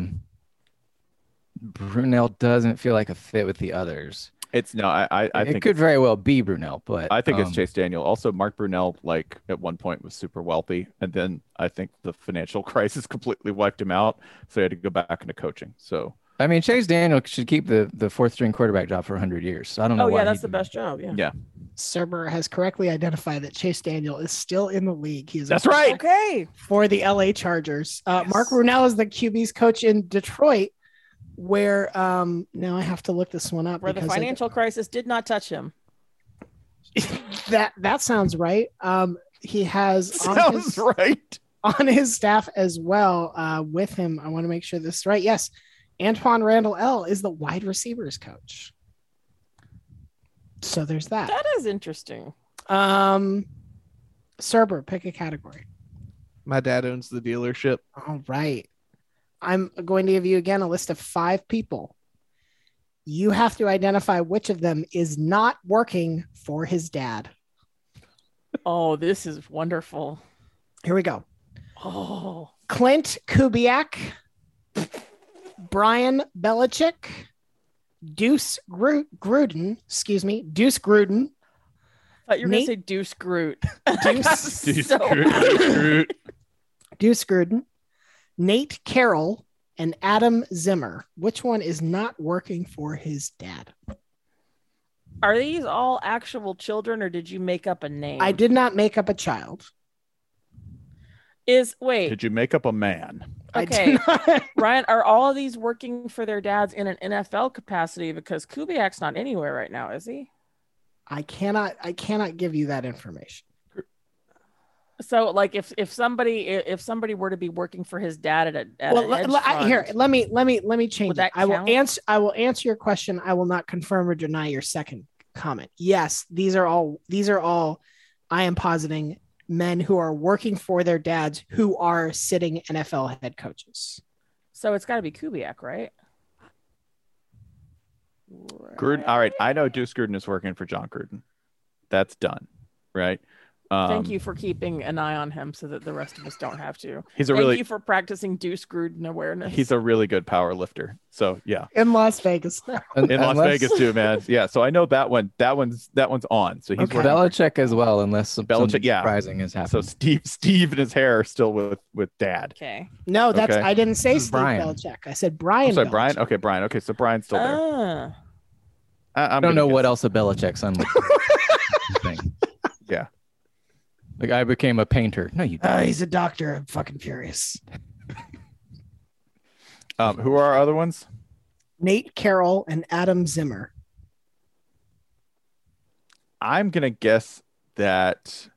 Brunell doesn't feel like a fit with the others. It's no, I It think could very well be Brunell, but I think it's Chase Daniel. Also, Mark Brunell, like at one point, was super wealthy, and then I think the financial crisis completely wiped him out, so he had to go back into coaching. So I mean, Chase Daniel should keep the fourth string quarterback job for 100 years. So I don't know Oh why yeah, that's he the didn't. best job. Yeah. yeah, Cerber has correctly identified that Chase Daniel is still in the league. He is that's right. Okay. for the LA Chargers. Mark Brunell is the QB's coach in Detroit, where now I have to look this one up Where the because financial crisis did not touch him. that sounds right. He has Sounds right. on his staff as well with him. I want to make sure this is right. Yes, Antoine Randall L is the wide receivers coach. So there's that. That is interesting. Cerber, pick a category. My dad owns the dealership. All right. I'm going to give you again a list of 5 people. You have to identify which of them is not working for his dad. Oh, this is wonderful. Here we go. Oh, Clint Kubiak, Brian Belichick, Deuce Gruden, Deuce Gruden, I thought you were going Nate- to say Deuce Groot. Deuce- Deuce Gruden, Nate Carroll, and Adam Zimmer. Which one is not working for his dad? Are these all actual children or did you make up a name? I did not make up a child. Wait, Did you make up a man? I did okay. not. Ryan, are all of these working for their dads in an NFL capacity? Because Kubiak's not anywhere right now, is he? I cannot give you that information. So, like, if somebody were to be working for his dad at Well, an hedge fund, here, let me change Would it. that count? I will answer your question. I will not confirm or deny your second comment. Yes, these are all I am positing men who are working for their dads who are sitting NFL head coaches. so it's got to be Kubiak, right? Gruden. All right, I know Deuce Gruden is working for John Gruden. That's done, right? Thank you for keeping an eye on him so that the rest of us don't have to. He's a Thank really you for practicing Deuce Gruden awareness. he's a really good power lifter. So yeah, In Las Vegas. in Las Vegas too, man. Yeah, so I know that one. That one's on. So he's Okay. working. Belichick as well, unless something Belichick, yeah. surprising has happened. So Steve and his hair are still with Dad. Okay. No, that's Okay. I didn't say This is Steve Brian. Belichick. I said Brian. I'm sorry, Belichick. Brian. Okay, Brian. Okay, so Brian's still there. Ah. I'm I don't gonna know what guess. else a Belichick son would thing. Yeah. Like I became a painter. No, you didn't. He's a doctor. I'm fucking furious. Who are our other ones? Nate Carroll and Adam Zimmer. I'm gonna guess that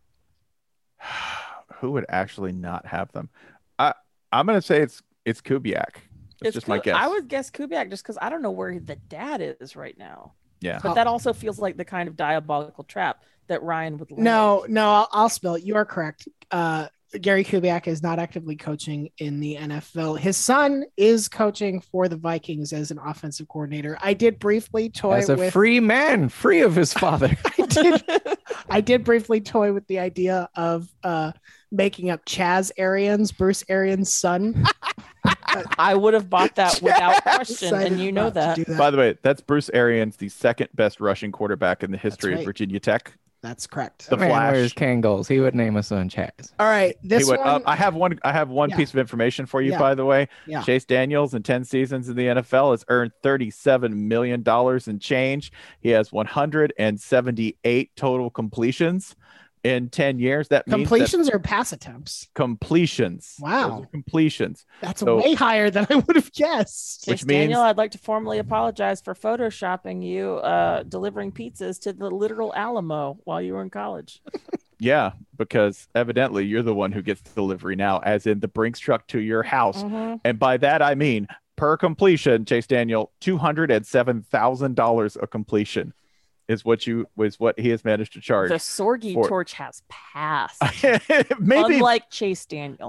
who would actually not have them? I'm gonna say it's Kubiak. It's just my guess. I would guess Kubiak just because I don't know where the dad is right now. Yeah. But that also feels like the kind of diabolical trap that Ryan would like. No, I'll spell it. You are correct. Gary Kubiak is not actively coaching in the NFL. His son is coaching for the Vikings as an offensive coordinator. I did briefly toy As a with free man, free of his father. I did briefly toy with the idea of making up Chaz Arians, Bruce Arians' son. I would have bought that without question, Decided and you know not to that. do By the way, that's Bruce Arians, the second best rushing quarterback in the history That's of right. Virginia Tech. That's correct. The Man Flash. wears Kangols. He would name a son Chaz. All right, this He would- one. I have one Yeah. piece of information for you, Yeah. by the way. Yeah. Chase Daniels in 10 seasons in the NFL has earned $37 million in change. He has 178 total completions in 10 years. That means that Completions or pass attempts? completions. Wow. Those are completions. That's So- way higher than I would have guessed. Which Chase Daniel, means- I'd like to formally apologize for photoshopping you delivering pizzas to the literal Alamo while you were in college. Yeah, because evidently you're the one who gets the delivery now, as in the Brinks truck to your house. Mhm. And by that, I mean, per completion, Chase Daniel, $207,000 a completion is what he has managed to charge. The Sorgi for- torch has passed. Maybe Unlike Chase Daniel.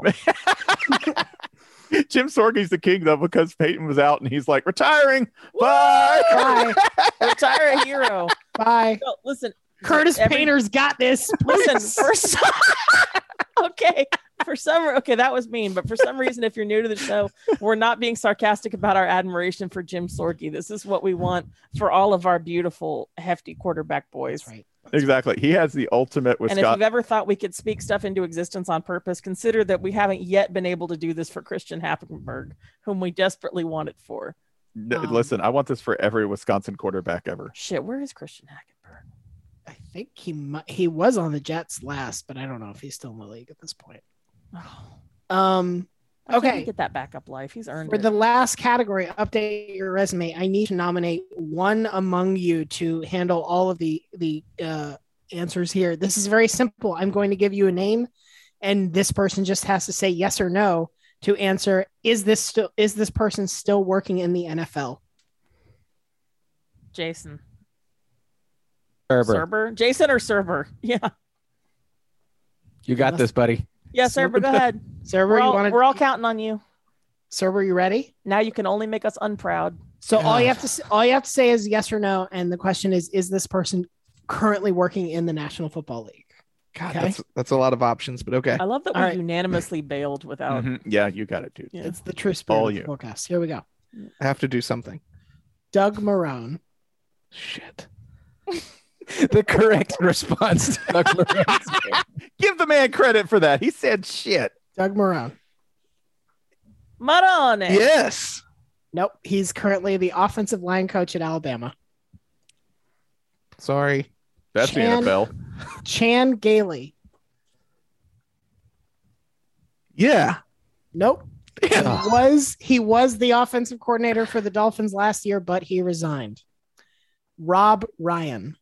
Jim Sorgey's the king, though, because Peyton was out and he's like, retiring. Bye. Bye. Retire a hero. Bye. No, listen, Curtis every- Painter's got this. Listen, for some, okay, that was mean, but for some reason, if you're new to the show, we're not being sarcastic about our admiration for Jim Sorgi. This is what we want for all of our beautiful, hefty quarterback boys. That's right. Exactly. He has the ultimate And if Wisconsin. you've ever thought we could speak stuff into existence on purpose, consider that we haven't yet been able to do this for Christian Hackenberg, whom we desperately want it for. Listen, I want this for every Wisconsin quarterback ever. Shit, where is Christian Hackenberg? I think he was on the Jets last, but I don't know if he's still in the league at this point. Oh, Okay. get that backup life. He's earned For it. the last category, update your resume. I need to nominate one among you to handle all of the answers here. This is very simple. I'm going to give you a name, and this person just has to say yes or no to answer. Is this person still working in the NFL? Jason. Serber. Serber? Jason or Serber? Yeah. You got this, buddy. Yeah, Serber, go ahead. Server, We're all counting on you. Server, you ready? Now you can only make us unproud. So all you have to say is yes or no, and the question is this person currently working in the National Football League? God, Okay. that's a lot of options, but okay. I love that we All right. unanimously bailed without. Mhm. Yeah, you got it, dude. Yeah. It's the true spirit All of the you. forecast. Here we go. I have to do something. Doug Marone. Shit. The correct response to Doug Moran's name. Give the man credit for that. He said shit. Doug Marone. Marone. Yes. Nope. He's currently the offensive line coach at Alabama. Sorry. That's Chan- the NFL. Chan Gailey. Yeah. Nope. He was the offensive coordinator for the Dolphins last year, but he resigned. Rob Ryan.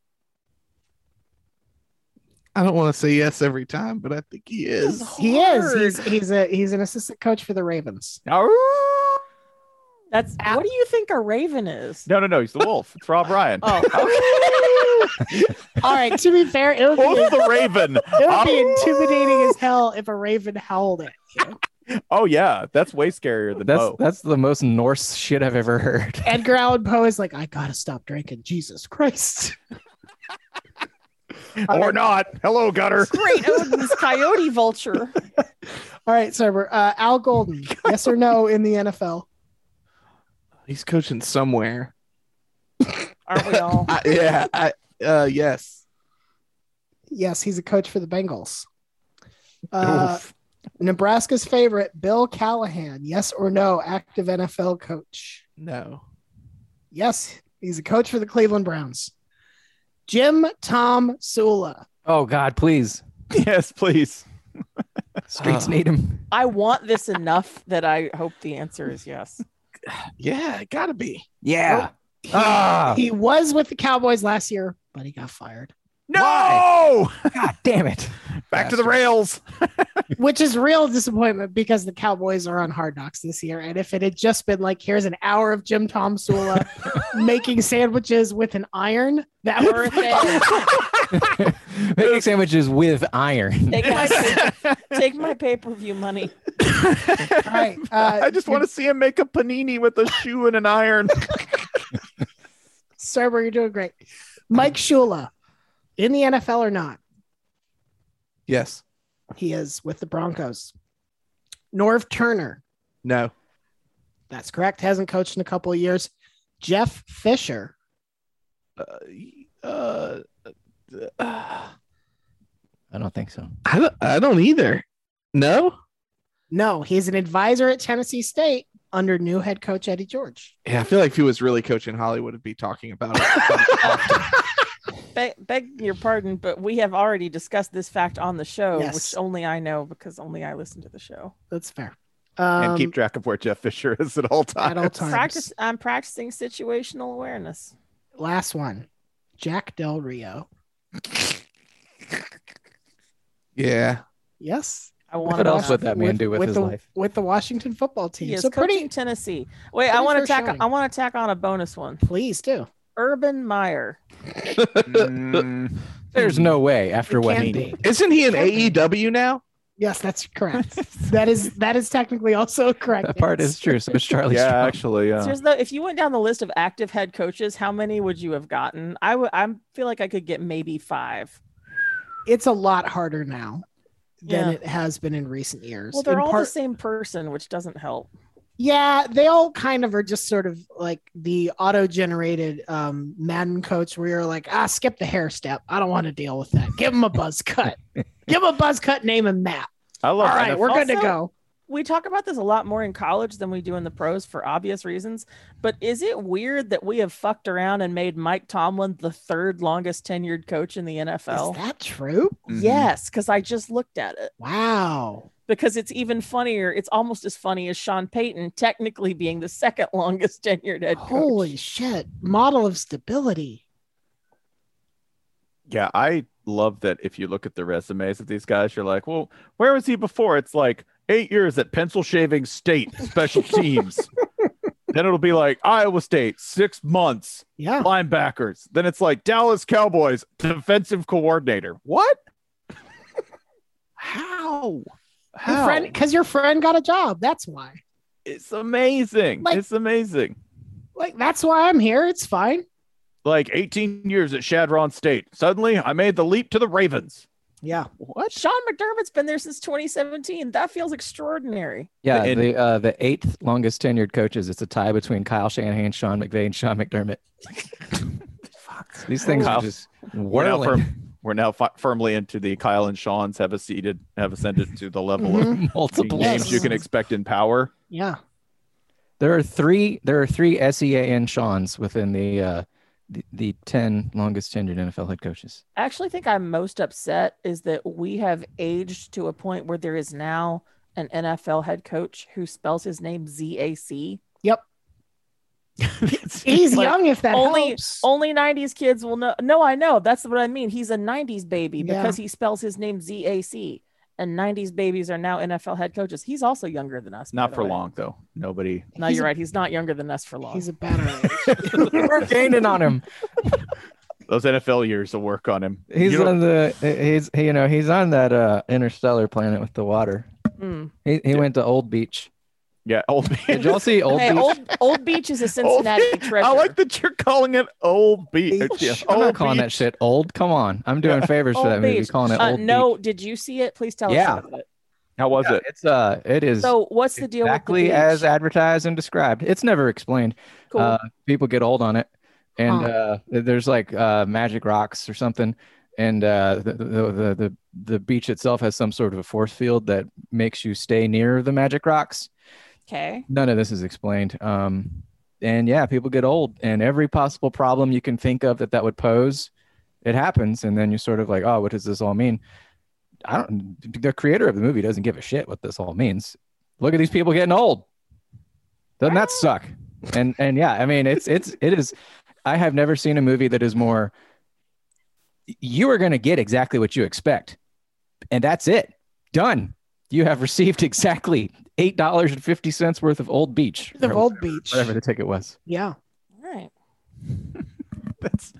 I don't want to say yes every time, but I think he is. He is. He's an assistant coach for the Ravens. That's what do you think a raven is? No. He's the wolf. It's Rob Ryan. Oh, okay. All right. To be fair, it would Wolf the Raven. be intimidating as hell if a raven howled at you. Oh yeah, that's way scarier than Mo. That's the most Norse shit I've ever heard. Edgar Allan Poe is like, I gotta stop drinking. Jesus Christ. Or not. Hello, Gutter. Great Odin's Coyote Vulture. All right, Cerber. Al Golden, yes or no in the NFL? He's coaching somewhere. Aren't we all? Yes. Yes, he's a coach for the Bengals. Oof. Nebraska's favorite, Bill Callahan, yes or no, active NFL coach? No. Yes, he's a coach for the Cleveland Browns. Jim Tom Sula. Oh God, please. Yes, please. Streets need him. I want this enough that I hope the answer is yes. Yeah, it gotta be. Yeah. He was with the Cowboys last year, but he got fired, No! God damn it. Back to the rails. which is real disappointment because the Cowboys are on Hard Knocks this year. And if it had just been like, here's an hour of Jim Tom Sula making sandwiches with an iron, that would Making sandwiches with iron. Take my pay-per-view money. All right. I just want to see him make a panini with a shoe and an iron. Cerber, you're doing great. Mike Shula, in the NFL or not? Yes. He is with the Broncos. Norv Turner, No. that's correct. Hasn't coached in a couple of years. Jeff Fisher, I don't think so. I don't either. No. no, he's an advisor at Tennessee State under new head coach Eddie George. Yeah, I feel like if he was really coaching Hollywood, would be talking about it. Beg your pardon, but we have already discussed this fact on the show, Yes. which only I know because only I listen to the show. That's fair. And keep track of where Jeff Fisher is at all times. At all times. I'm practicing situational awareness. Last one, Jack Del Rio. Yeah. Yes, I want What to else would that man do with his the, life? with the Washington football team. He is So coaching Tennessee. Wait, I pretty want to fair tack. showing. I want to tack on a bonus one. please do. Urban Meyer. Mm, There's no way after It what can't he be. did. Isn't he in Can't be. AEW now? Yes, that's correct. that is technically also correct. That part is true. So it's Charlie yeah, Strong. actually, yeah. Seriously, though, if you went down the list of active head coaches, how many would you have gotten? I feel like I could get maybe 5. It's a lot harder now than Yeah. it has been in recent years. Well, they're In all the part- same person, which doesn't help. Yeah, they all kind of are just sort of like the auto-generated Madden coach where you're like, skip the hair step. I don't want to deal with that. Give him a buzz cut. Give him a buzz cut, name him Matt. I All love right, NFL. we're good to Also- go. We talk about this a lot more in college than we do in the pros for obvious reasons. But is it weird that we have fucked around and made Mike Tomlin the 3rd longest tenured coach in the NFL? Is that true? Mhm. Yes, because I just looked at it. Wow. Because it's even funnier. It's almost as funny as Sean Payton technically being the 2nd longest tenured head coach. Holy shit. Model of stability. Yeah, I love that if you look at the resumes of these guys, you're like, well, where was he before? It's like 8 years at Pencil Shaving State Special Teams. Then it'll be like Iowa State, 6 months, Yeah. linebackers. Then it's like Dallas Cowboys, defensive coordinator. What? How? How? Because your friend got a job. That's why. It's amazing. Like- It's amazing. Like, that's why I'm here. It's fine. Like 18 years at Shadron State. Suddenly, I made the leap to the Ravens. Yeah. What? Sean McDermott's been there since 2017. That feels extraordinary. Yeah, And- the 8th longest tenured coaches. It's a tie between Kyle Shanahan, Sean McVay, and Sean McDermott. These things Kyle- are just We're now, whirling. we're now firmly into the Kyle and Sean's have ascended to the level Mhm. of Multiple names you can expect in power. Yeah. There are three SEAN Sean's within the 10 longest tenured NFL head coaches. I actually think I'm most upset is that we have aged to a point where there is now an NFL head coach who spells his name ZAC. Yep. He's Like, young if that only helps. only 90s kids will know. No, I know. That's what I mean. He's a 90s baby Yeah. because he spells his name ZAC. And 90s babies are now NFL head coaches. He's also younger than us. by Not the for way. long, though. Nobody. No, He's you're a- right. He's not younger than us for long. He's a better age. We're gaining on him. Those NFL years will work on him. He's You know- on he's on that interstellar planet with the water. Mm. He went to Old Beach. Yeah, Old Did y'all Beach. see Old Hey, Beach? Old Beach is a Cincinnati treasure. I like that you're calling it Old Beach. Yeah, I'm not Old calling that Beach. shit old. Come on, I'm doing favors for Old that movie, Beach. calling it Old No, Beach. did you see it? Please tell Yeah. us about it. How was Yeah, it? it is So, what's the deal exactly with the as beach? advertised and described. It's never explained. Cool. People get old on it, and Huh. there's like magic rocks or something, and the beach itself has some sort of a force field that makes you stay near the magic rocks. Okay. None of this is explained. And yeah, people get old, and every possible problem you can think of that would pose, it happens, and then you're sort of like, oh, what does this all mean? The creator of the movie doesn't give a shit what this all means. Look at these people getting old. Doesn't that suck? And yeah, I mean, it is. I have never seen a movie that is more. You are going to get exactly what you expect, and that's it. Done. You have received exactly $8.50 worth of Old Beach. The or Old Beach. whatever the ticket was. Yeah. All right. That's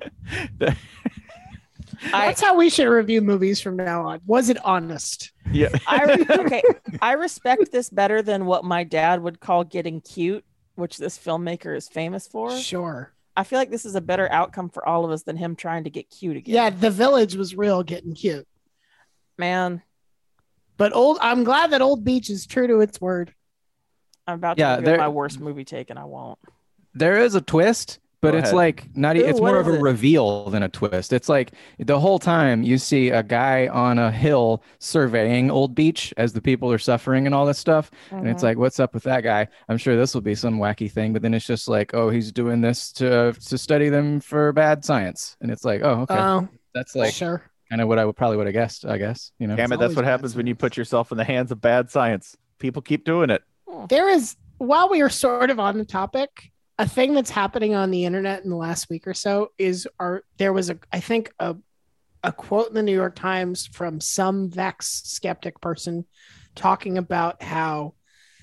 That's how we should review movies from now on. Was it honest? yeah. Okay. I respect this better than what my dad would call getting cute, which this filmmaker is famous for. Sure. I feel like this is a better outcome for all of us than him trying to get cute again. Yeah, The Village was real getting cute. Man, But I'm glad that Old Beach is true to its word. I'm about Yeah, to reveal there- my worst movie take, and I won't. There is a twist, but Go it's ahead. like not. Ooh, It's what more of is a it? reveal than a twist. It's like the whole time you see a guy on a hill surveying Old Beach as the people are suffering and all this stuff, and it's Mhm. like, what's up with that guy? I'm sure this will be some wacky thing, but then it's just like, oh, he's doing this to study them for bad science, and it's like, oh, okay, Oh, that's like sure. kind of what I probably would have guessed. I guess you know. Damn it, It's that's always what bad happens when you science. put yourself in the hands of bad science. People keep doing it. There is, while we are sort of on the topic, a thing that's happening on the internet in the last week or so is there was I think a quote in the New York Times from some vax skeptic person talking about how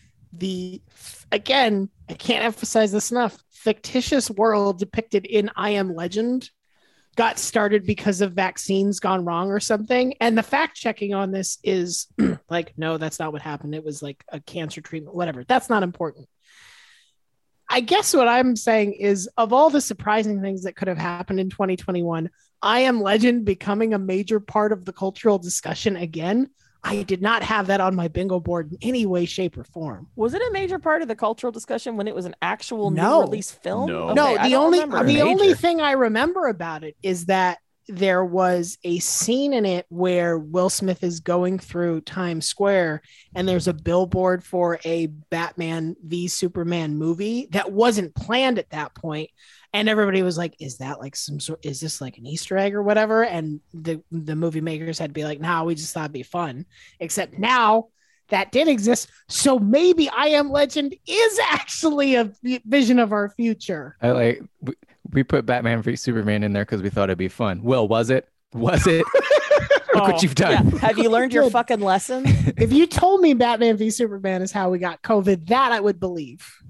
again, I can't emphasize this enough, fictitious world depicted in I Am Legend got started because of vaccines gone wrong or something. And the fact checking on this is like, no, that's not what happened. It was like a cancer treatment, whatever. That's not important. I guess what I'm saying is, of all the surprising things that could have happened in 2021, I Am Legend becoming a major part of the cultural discussion again, I did not have that on my bingo board in any way, shape, or form. Was it a major part of the cultural discussion when it was an actual No. new release film? No. Okay, No, I the don't only remember. the only Major. thing I remember about it is that there was a scene in it where Will Smith is going through Times Square and there's a billboard for a Batman v Superman movie that wasn't planned at that point. And everybody was like, is that like is this like an Easter egg or whatever? And the movie makers had to be like, nah, we just thought it'd be fun. Except now that did exist. So maybe I Am Legend is actually a vision of our future. I like we put Batman v Superman in there because we thought it'd be fun. Well, was it? Was it? Look what you've done. Yeah. Have you learned your Good. fucking lesson? If you told me Batman v Superman is how we got COVID, that I would believe.